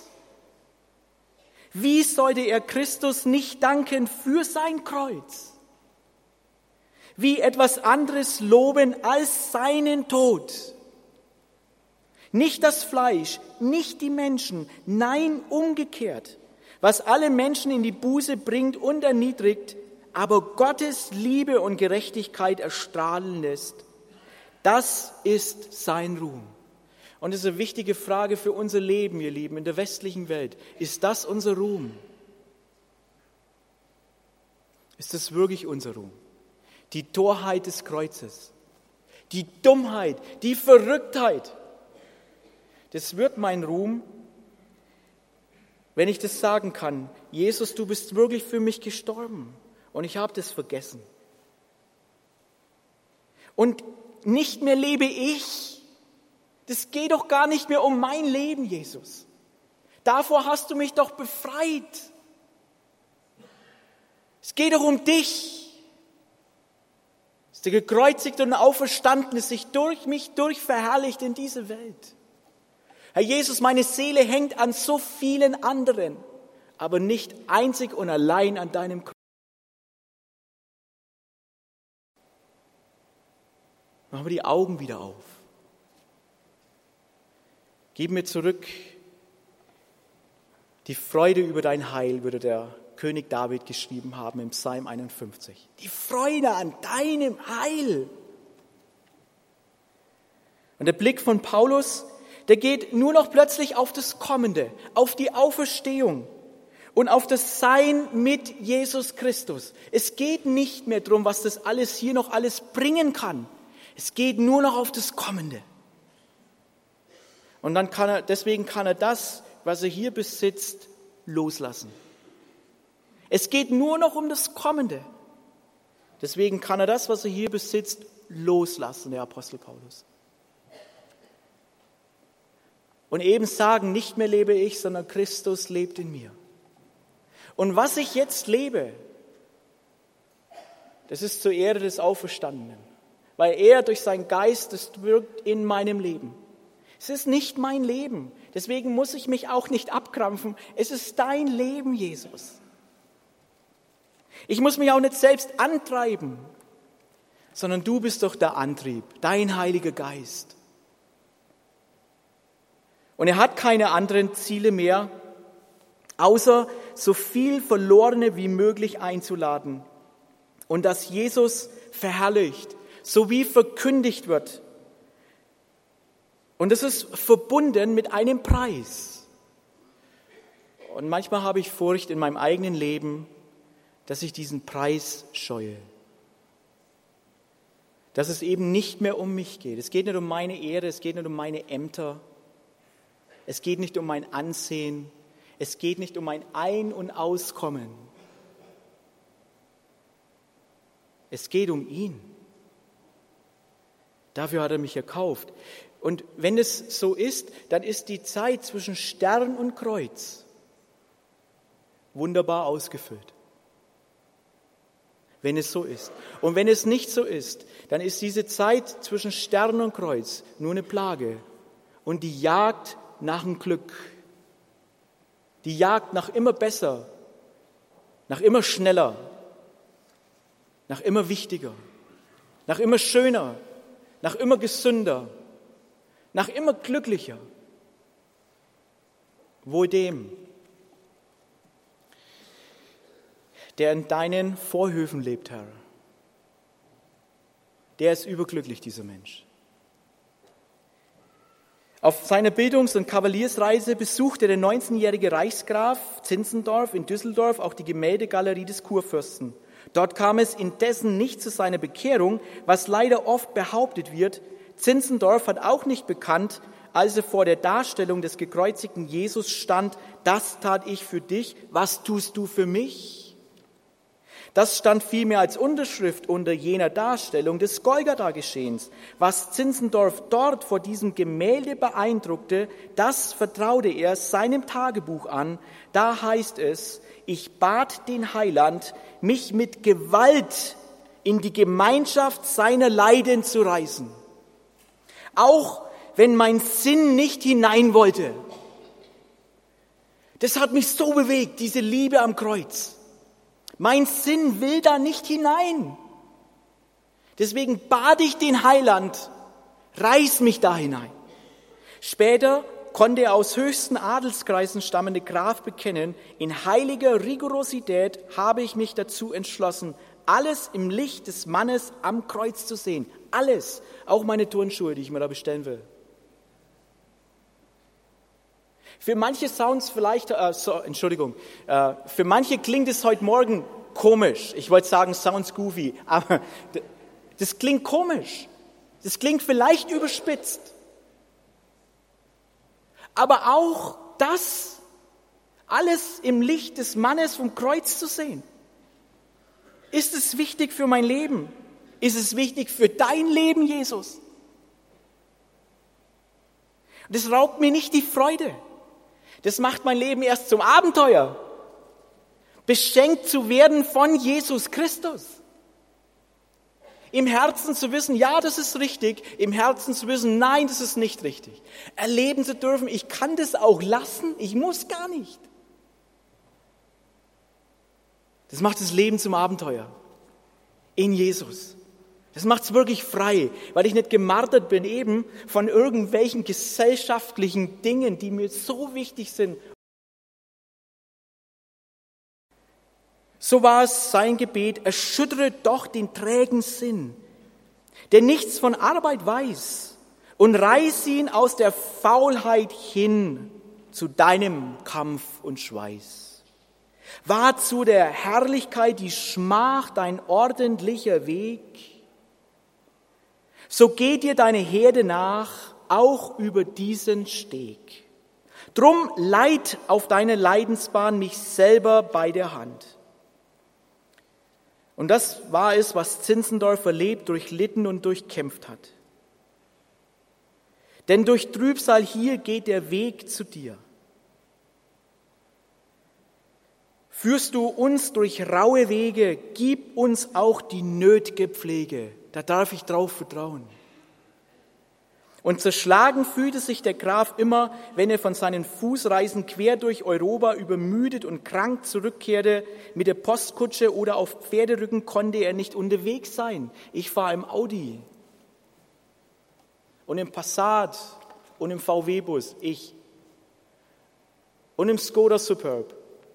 S6: Wie sollte er Christus nicht danken für sein Kreuz? Wie etwas anderes loben als seinen Tod? Nicht das Fleisch, nicht die Menschen, nein, umgekehrt. Was alle Menschen in die Buße bringt und erniedrigt, aber Gottes Liebe und Gerechtigkeit erstrahlen lässt. Das ist sein Ruhm. Und das ist eine wichtige Frage für unser Leben, ihr Lieben, in der westlichen Welt. Ist das unser Ruhm? Ist das wirklich unser Ruhm? Die Torheit des Kreuzes, die Dummheit, die Verrücktheit. Das wird mein Ruhm, wenn ich das sagen kann. Jesus, du bist wirklich für mich gestorben und ich habe das vergessen. Und nicht mehr lebe ich. Das geht doch gar nicht mehr um mein Leben, Jesus. Davor hast du mich doch befreit. Es geht doch um dich. Dass der gekreuzigte und auferstandene sich durch mich durch verherrlicht in diese Welt. Herr Jesus, meine Seele hängt an so vielen anderen, aber nicht einzig und allein an deinem Kreuz. Machen wir die Augen wieder auf. Gib mir zurück die Freude über dein Heil, würde der König David geschrieben haben im Psalm einundfünfzig. Die Freude an deinem Heil. Und der Blick von Paulus, der geht nur noch plötzlich auf das Kommende, auf die Auferstehung und auf das Sein mit Jesus Christus. Es geht nicht mehr darum, was das alles hier noch alles bringen kann. Es geht nur noch auf das Kommende. Und dann kann er, deswegen kann er das, was er hier besitzt, loslassen. Es geht nur noch um das Kommende. Deswegen kann er das, was er hier besitzt, loslassen, der Apostel Paulus. Und eben sagen, nicht mehr lebe ich, sondern Christus lebt in mir. Und was ich jetzt lebe, das ist zur Ehre des Auferstandenen, weil er durch seinen Geist, das wirkt in meinem Leben. Es ist nicht mein Leben, deswegen muss ich mich auch nicht abkrampfen. Es ist dein Leben, Jesus. Ich muss mich auch nicht selbst antreiben, sondern du bist doch der Antrieb, dein Heiliger Geist. Und er hat keine anderen Ziele mehr, außer so viel Verlorene wie möglich einzuladen und dass Jesus verherrlicht, sowie verkündigt wird. Und das ist verbunden mit einem Preis. Und manchmal habe ich Furcht in meinem eigenen Leben, dass ich diesen Preis scheue. Dass es eben nicht mehr um mich geht. Es geht nicht um meine Ehre, es geht nicht um meine Ämter. Es geht nicht um mein Ansehen. Es geht nicht um mein Ein- und Auskommen. Es geht um ihn. Dafür hat er mich erkauft. Und wenn es so ist, dann ist die Zeit zwischen Stern und Kreuz wunderbar ausgefüllt. Wenn es so ist. Und wenn es nicht so ist, dann ist diese Zeit zwischen Stern und Kreuz nur eine Plage und die Jagd nach dem Glück. Die Jagd nach immer besser, nach immer schneller, nach immer wichtiger, nach immer schöner, nach immer gesünder, nach immer glücklicher. Wohl dem, der in deinen Vorhöfen lebt, Herr. Der ist überglücklich, dieser Mensch. Auf seiner Bildungs- und Kavaliersreise besuchte der neunzehnjährige Reichsgraf Zinzendorf in Düsseldorf auch die Gemäldegalerie des Kurfürsten. Dort kam es indessen nicht zu seiner Bekehrung, was leider oft behauptet wird. Zinzendorf hat auch nicht bekannt, als er vor der Darstellung des gekreuzigten Jesus stand, das tat ich für dich, was tust du für mich? Das stand vielmehr als Unterschrift unter jener Darstellung des Golgatha-Geschehens. Was Zinzendorf dort vor diesem Gemälde beeindruckte, das vertraute er seinem Tagebuch an. Da heißt es, ich bat den Heiland, mich mit Gewalt in die Gemeinschaft seiner Leiden zu reißen. Auch wenn mein Sinn nicht hinein wollte. Das hat mich so bewegt, diese Liebe am Kreuz. Mein Sinn will da nicht hinein. Deswegen bat ich den Heiland, reiß mich da hinein. Später konnte er aus höchsten Adelskreisen stammende Graf bekennen, in heiliger Rigorosität habe ich mich dazu entschlossen, alles im Licht des Mannes am Kreuz zu sehen. Alles, auch meine Turnschuhe, die ich mir da bestellen will. Für manche Sounds vielleicht, äh, so, Entschuldigung, äh, für manche klingt es heute Morgen komisch. Ich wollte sagen, sounds goofy, aber das klingt komisch. Das klingt vielleicht überspitzt. Aber auch das, alles im Licht des Mannes vom Kreuz zu sehen. Ist es wichtig für mein Leben? Ist es wichtig für dein Leben, Jesus? Das raubt mir nicht die Freude. Das macht mein Leben erst zum Abenteuer. Beschenkt zu werden von Jesus Christus. Im Herzen zu wissen, ja, das ist richtig. Im Herzen zu wissen, nein, das ist nicht richtig. Erleben zu dürfen, ich kann das auch lassen, ich muss gar nicht. Das macht das Leben zum Abenteuer. In Jesus. Das macht es wirklich frei, weil ich nicht gemartert bin eben von irgendwelchen gesellschaftlichen Dingen, die mir so wichtig sind. So war es sein Gebet, erschüttere doch den trägen Sinn, der nichts von Arbeit weiß, und reiß ihn aus der Faulheit hin zu deinem Kampf und Schweiß. War zu der Herrlichkeit die Schmach dein ordentlicher Weg? So geht dir deine Herde nach, auch über diesen Steg. Drum leit auf deine Leidensbahn mich selber bei der Hand. Und das war es, was Zinzendorf erlebt, durchlitten und durchkämpft hat. Denn durch Trübsal hier geht der Weg zu dir. Führst du uns durch raue Wege, gib uns auch die nötige Pflege. Da darf ich drauf vertrauen. Und zerschlagen fühlte sich der Graf immer, wenn er von seinen Fußreisen quer durch Europa übermüdet und krank zurückkehrte. Mit der Postkutsche oder auf Pferderücken konnte er nicht unterwegs sein. Ich fahre im Audi und im Passat und im V W-Bus, ich. Und im Skoda Superb.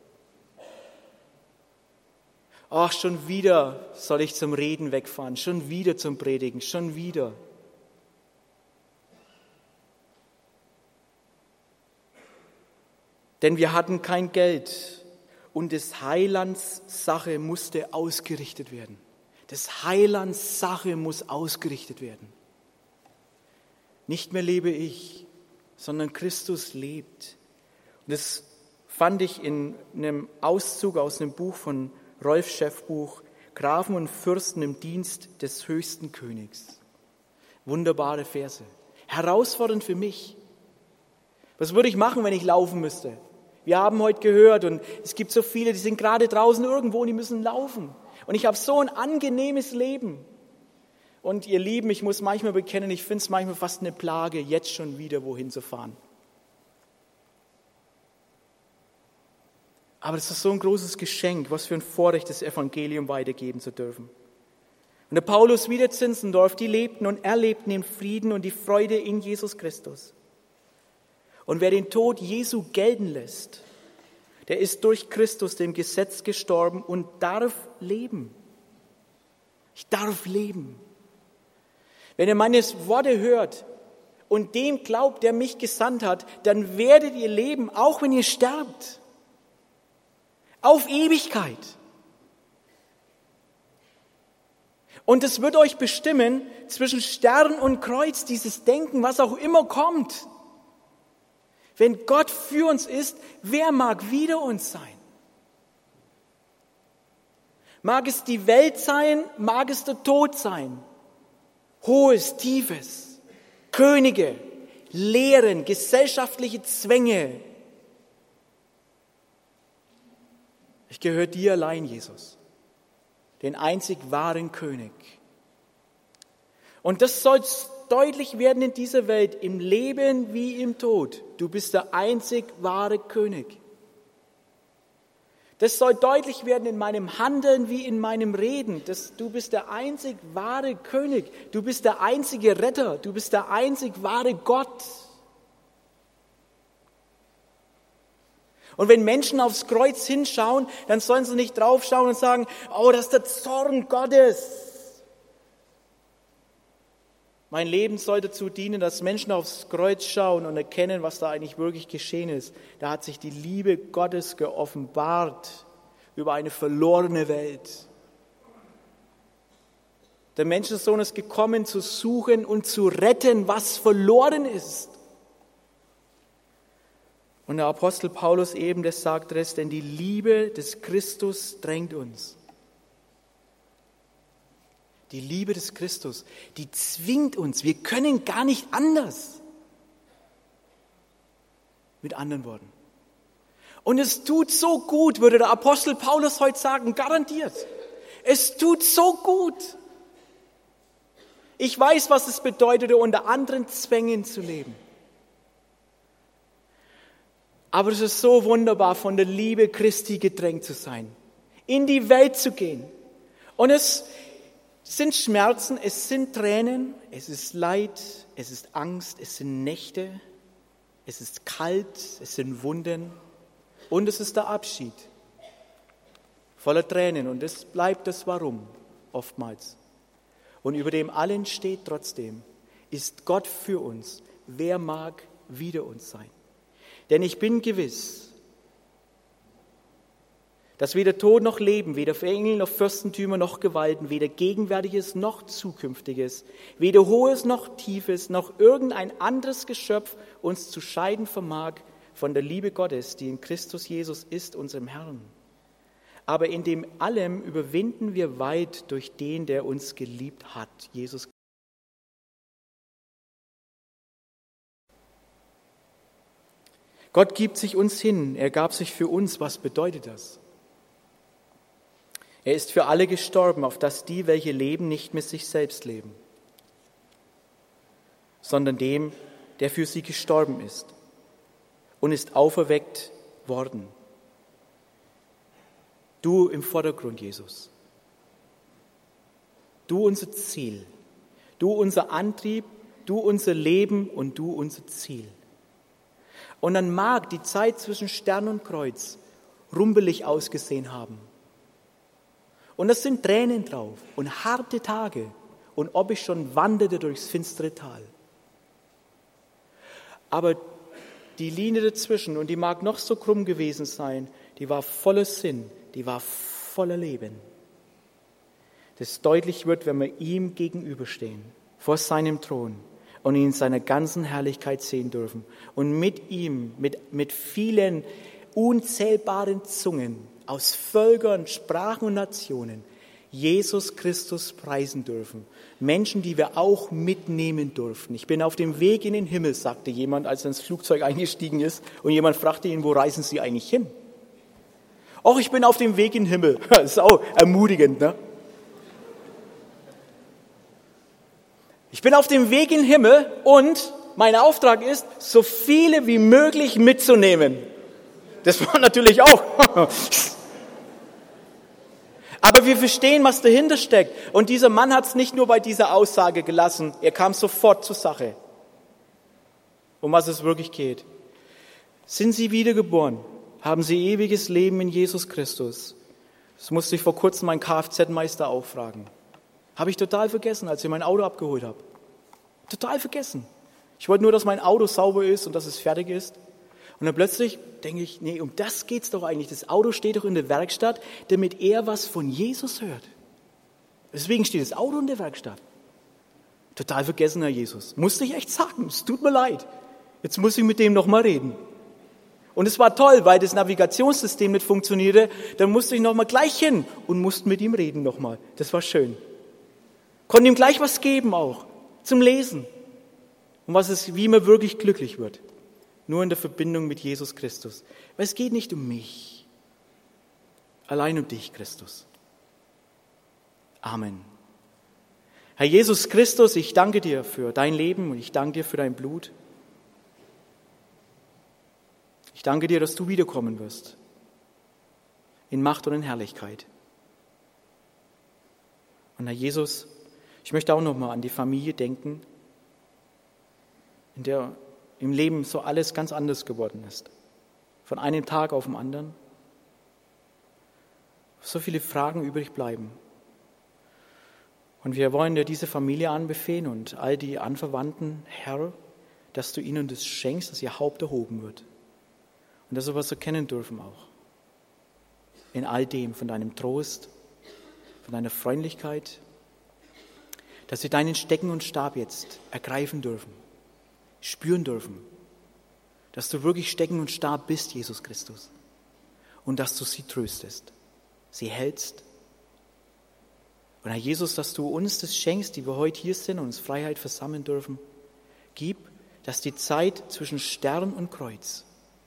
S6: Ach, schon wieder soll ich zum Reden wegfahren, schon wieder zum Predigen, schon wieder. Denn wir hatten kein Geld und des Heilands Sache musste ausgerichtet werden. Des Heilands Sache muss ausgerichtet werden. Nicht mehr lebe ich, sondern Christus lebt. Und das fand ich in einem Auszug aus einem Buch von Rolf Schäffbuch, Grafen und Fürsten im Dienst des höchsten Königs. Wunderbare Verse. Herausfordernd für mich. Was würde ich machen, wenn ich laufen müsste? Wir haben heute gehört und es gibt so viele, die sind gerade draußen irgendwo und die müssen laufen. Und ich habe so ein angenehmes Leben. Und ihr Lieben, ich muss manchmal bekennen, ich finde es manchmal fast eine Plage, jetzt schon wieder wohin zu fahren. Aber es ist so ein großes Geschenk, was für ein Vorrecht, das Evangelium weitergeben zu dürfen. Und der Paulus wie der Zinzendorf, die lebten und erlebten den Frieden und die Freude in Jesus Christus. Und wer den Tod Jesu gelten lässt, der ist durch Christus dem Gesetz gestorben und darf leben. Ich darf leben. Wenn ihr meine Worte hört und dem glaubt, der mich gesandt hat, dann werdet ihr leben, auch wenn ihr sterbt. Auf Ewigkeit. Und es wird euch bestimmen zwischen Stern und Kreuz, dieses Denken, was auch immer kommt. Wenn Gott für uns ist, wer mag wider uns sein? Mag es die Welt sein, mag es der Tod sein? Hohes, Tiefes, Könige, Lehren, gesellschaftliche Zwänge. Ich gehöre dir allein, Jesus, den einzig wahren König. Und das soll deutlich werden in dieser Welt, im Leben wie im Tod. Du bist der einzig wahre König. Das soll deutlich werden in meinem Handeln wie in meinem Reden. Das, du bist der einzig wahre König. Du bist der einzige Retter. Du bist der einzig wahre Gott. Und wenn Menschen aufs Kreuz hinschauen, dann sollen sie nicht draufschauen und sagen, oh, das ist der Zorn Gottes. Mein Leben soll dazu dienen, dass Menschen aufs Kreuz schauen und erkennen, was da eigentlich wirklich geschehen ist. Da hat sich die Liebe Gottes geoffenbart über eine verlorene Welt. Der Menschensohn ist gekommen, zu suchen und zu retten, was verloren ist. Und der Apostel Paulus eben, das sagt es, denn die Liebe des Christus drängt uns. Die Liebe des Christus, die zwingt uns. Wir können gar nicht anders. Mit anderen Worten. Und es tut so gut, würde der Apostel Paulus heute sagen, garantiert. Es tut so gut. Ich weiß, was es bedeutete, unter anderen Zwängen zu leben. Aber es ist so wunderbar, von der Liebe Christi gedrängt zu sein, in die Welt zu gehen. Und es sind Schmerzen, es sind Tränen, es ist Leid, es ist Angst, es sind Nächte, es ist kalt, es sind Wunden und es ist der Abschied. Voller Tränen und es bleibt das Warum oftmals. Und über dem allen steht trotzdem, ist Gott für uns, wer mag wider uns sein? Denn ich bin gewiss, dass weder Tod noch Leben, weder Engel noch Fürstentümer noch Gewalten, weder Gegenwärtiges noch Zukünftiges, weder Hohes noch Tiefes, noch irgendein anderes Geschöpf uns zu scheiden vermag von der Liebe Gottes, die in Christus Jesus ist, unserem Herrn. Aber in dem allem überwinden wir weit durch den, der uns geliebt hat, Jesus Christus. Gott gibt sich uns hin, er gab sich für uns. Was bedeutet das? Er ist für alle gestorben, auf dass die, welche leben, nicht mit sich selbst leben, sondern dem, der für sie gestorben ist und ist auferweckt worden. Du im Vordergrund, Jesus. Du unser Ziel. Du unser Antrieb, du unser Leben und du unser Ziel. Und dann mag die Zeit zwischen Stern und Kreuz rumpelig ausgesehen haben. Und es sind Tränen drauf und harte Tage und ob ich schon wanderte durchs finstere Tal. Aber die Linie dazwischen, und die mag noch so krumm gewesen sein, die war voller Sinn, die war voller Leben. Das deutlich wird, wenn wir ihm gegenüberstehen, vor seinem Thron und ihn in seiner ganzen Herrlichkeit sehen dürfen und mit ihm, mit, mit vielen unzählbaren Zungen aus Völkern, Sprachen und Nationen Jesus Christus preisen dürfen. Menschen, die wir auch mitnehmen durften. Ich bin auf dem Weg in den Himmel, sagte jemand, als er ins Flugzeug eingestiegen ist und jemand fragte ihn, wo reisen Sie eigentlich hin? Och, ich bin auf dem Weg in den Himmel. Das ist auch ermutigend, ne? Ich bin auf dem Weg in den Himmel und mein Auftrag ist, so viele wie möglich mitzunehmen. Das war natürlich auch. Aber wir verstehen, was dahinter steckt. Und dieser Mann hat es nicht nur bei dieser Aussage gelassen, er kam sofort zur Sache, um was es wirklich geht. Sind Sie wiedergeboren? Haben Sie ewiges Leben in Jesus Christus? Das musste ich vor kurzem meinen Kfz-Meister auch fragen. Habe ich total vergessen, als ich mein Auto abgeholt habe. Total vergessen. Ich wollte nur, dass mein Auto sauber ist und dass es fertig ist. Und dann plötzlich denke ich, nee, um das geht's doch eigentlich. Das Auto steht doch in der Werkstatt, damit er was von Jesus hört. Deswegen steht das Auto in der Werkstatt. Total vergessen, Herr Jesus. Musste ich echt sagen, es tut mir leid. Jetzt muss ich mit dem noch mal reden. Und es war toll, weil das Navigationssystem nicht funktionierte. Dann musste ich noch mal gleich hin und musste mit ihm reden noch mal. Das war schön. Konnte ihm gleich was geben auch, zum Lesen. Und was es, wie man wirklich glücklich wird. Nur in der Verbindung mit Jesus Christus. Weil es geht nicht um mich. Allein um dich, Christus. Amen. Herr Jesus Christus, ich danke dir für dein Leben und ich danke dir für dein Blut. Ich danke dir, dass du wiederkommen wirst. In Macht und in Herrlichkeit. Und Herr Jesus, ich möchte auch noch mal an die Familie denken, in der im Leben so alles ganz anders geworden ist. Von einem Tag auf den anderen. So viele Fragen übrig bleiben. Und wir wollen dir diese Familie anbefehlen und all die Anverwandten, Herr, dass du ihnen das schenkst, dass ihr Haupt erhoben wird. Und dass wir was erkennen dürfen auch. In all dem, von deinem Trost, von deiner Freundlichkeit, dass sie deinen Stecken und Stab jetzt ergreifen dürfen, spüren dürfen, dass du wirklich Stecken und Stab bist, Jesus Christus, und dass du sie tröstest, sie hältst. Und Herr Jesus, dass du uns das schenkst, die wir heute hier sind und uns Freiheit versammeln dürfen, gib, dass die Zeit zwischen Stern und Kreuz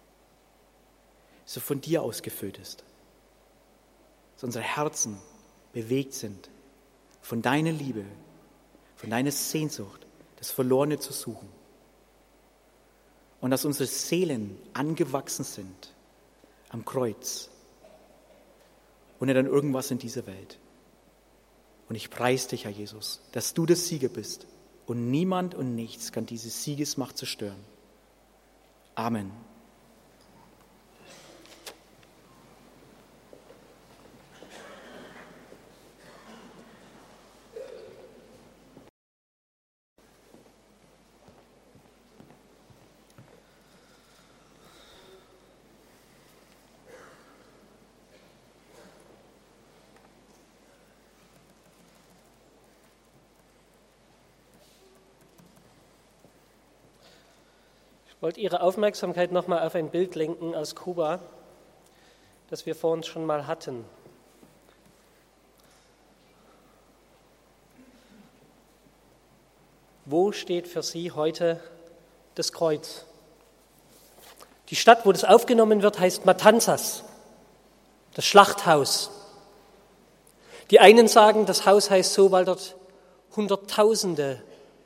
S6: so von dir ausgefüllt ist, dass unsere Herzen bewegt sind von deiner Liebe, von deiner Sehnsucht, das Verlorene zu suchen. Und dass unsere Seelen angewachsen sind am Kreuz und nicht an irgendwas in dieser Welt. Und ich preise dich, Herr Jesus, dass du der Sieger bist und niemand und nichts kann diese Siegesmacht zerstören. Amen.
S1: Ich wollte Ihre Aufmerksamkeit nochmal auf ein Bild lenken aus Kuba, das wir vor uns schon mal hatten. Wo steht für Sie heute das Kreuz? Die Stadt, wo das aufgenommen wird, heißt Matanzas, das Schlachthaus. Die einen sagen, das Haus heißt so, weil dort Hunderttausende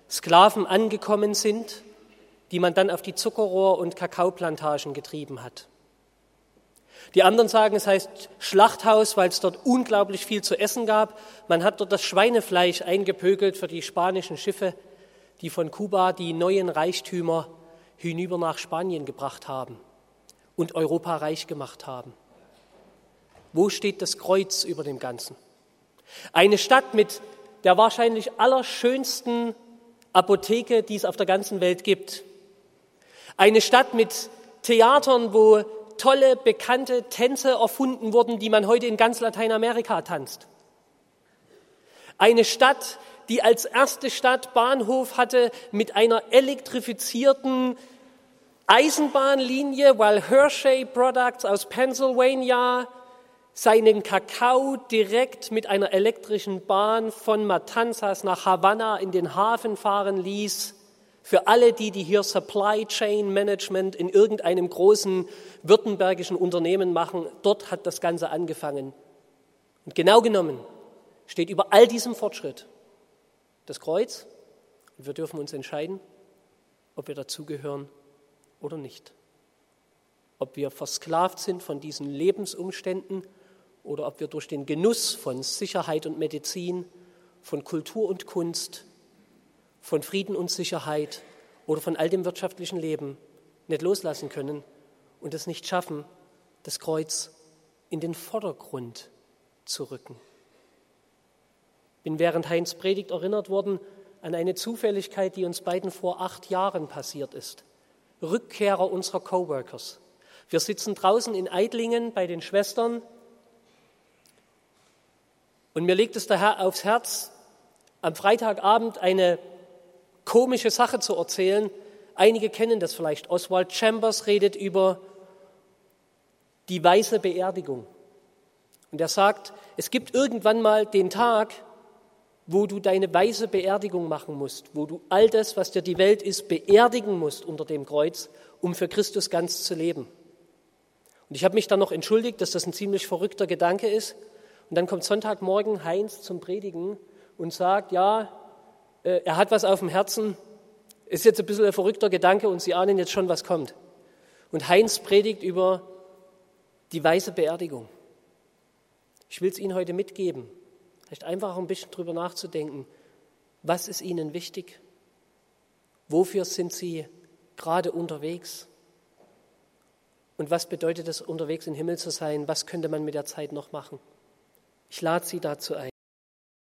S1: Sklaven angekommen sind, die man dann auf die Zuckerrohr- und Kakaoplantagen getrieben hat. Die anderen sagen, es heißt Schlachthaus, weil es dort unglaublich viel zu essen gab. Man hat dort das Schweinefleisch eingepökelt für die spanischen Schiffe, die von Kuba die neuen Reichtümer hinüber nach Spanien gebracht haben und Europa reich gemacht haben. Wo steht das Kreuz über dem Ganzen? Eine Stadt mit der wahrscheinlich allerschönsten Apotheke, die es auf der ganzen Welt gibt. Eine Stadt mit Theatern, wo tolle, bekannte Tänze erfunden wurden, die man heute in ganz Lateinamerika tanzt. Eine Stadt, die als erste Stadt Bahnhof hatte mit einer elektrifizierten Eisenbahnlinie, weil Hershey Products aus Pennsylvania seinen Kakao direkt mit einer elektrischen Bahn von Matanzas nach Havanna in den Hafen fahren ließ. Für alle die, die hier Supply Chain Management in irgendeinem großen württembergischen Unternehmen machen, dort hat das Ganze angefangen. Und genau genommen steht über all diesem Fortschritt das Kreuz. Und wir dürfen uns entscheiden, ob wir dazugehören oder nicht. Ob wir versklavt sind von diesen Lebensumständen oder ob wir durch den Genuss von Sicherheit und Medizin, von Kultur und Kunst, von Frieden und Sicherheit oder von all dem wirtschaftlichen Leben nicht loslassen können und es nicht schaffen, das Kreuz in den Vordergrund zu rücken. Ich bin während Heinz Predigt erinnert worden an eine Zufälligkeit, die uns beiden vor acht Jahren passiert ist. Rückkehrer unserer Coworkers. Wir sitzen draußen in Eidlingen bei den Schwestern und mir liegt es der Herr aufs Herz, am Freitagabend eine komische Sache zu erzählen. Einige kennen das vielleicht. Oswald Chambers redet über die weiße Beerdigung. Und er sagt, es gibt irgendwann mal den Tag, wo du deine weiße Beerdigung machen musst, wo du all das, was dir die Welt ist, beerdigen musst unter dem Kreuz, um für Christus ganz zu leben. Und ich habe mich dann noch entschuldigt, dass das ein ziemlich verrückter Gedanke ist. Und dann kommt Sonntagmorgen Heinz zum Predigen und sagt, ja, er hat was auf dem Herzen, ist jetzt ein bisschen ein verrückter Gedanke und Sie ahnen jetzt schon, was kommt. Und Heinz predigt über die weiße Beerdigung. Ich will es Ihnen heute mitgeben, vielleicht einfach ein bisschen drüber nachzudenken. Was ist Ihnen wichtig? Wofür sind Sie gerade unterwegs? Und was bedeutet es, unterwegs im Himmel zu sein? Was könnte man mit der Zeit noch machen? Ich lade Sie dazu ein.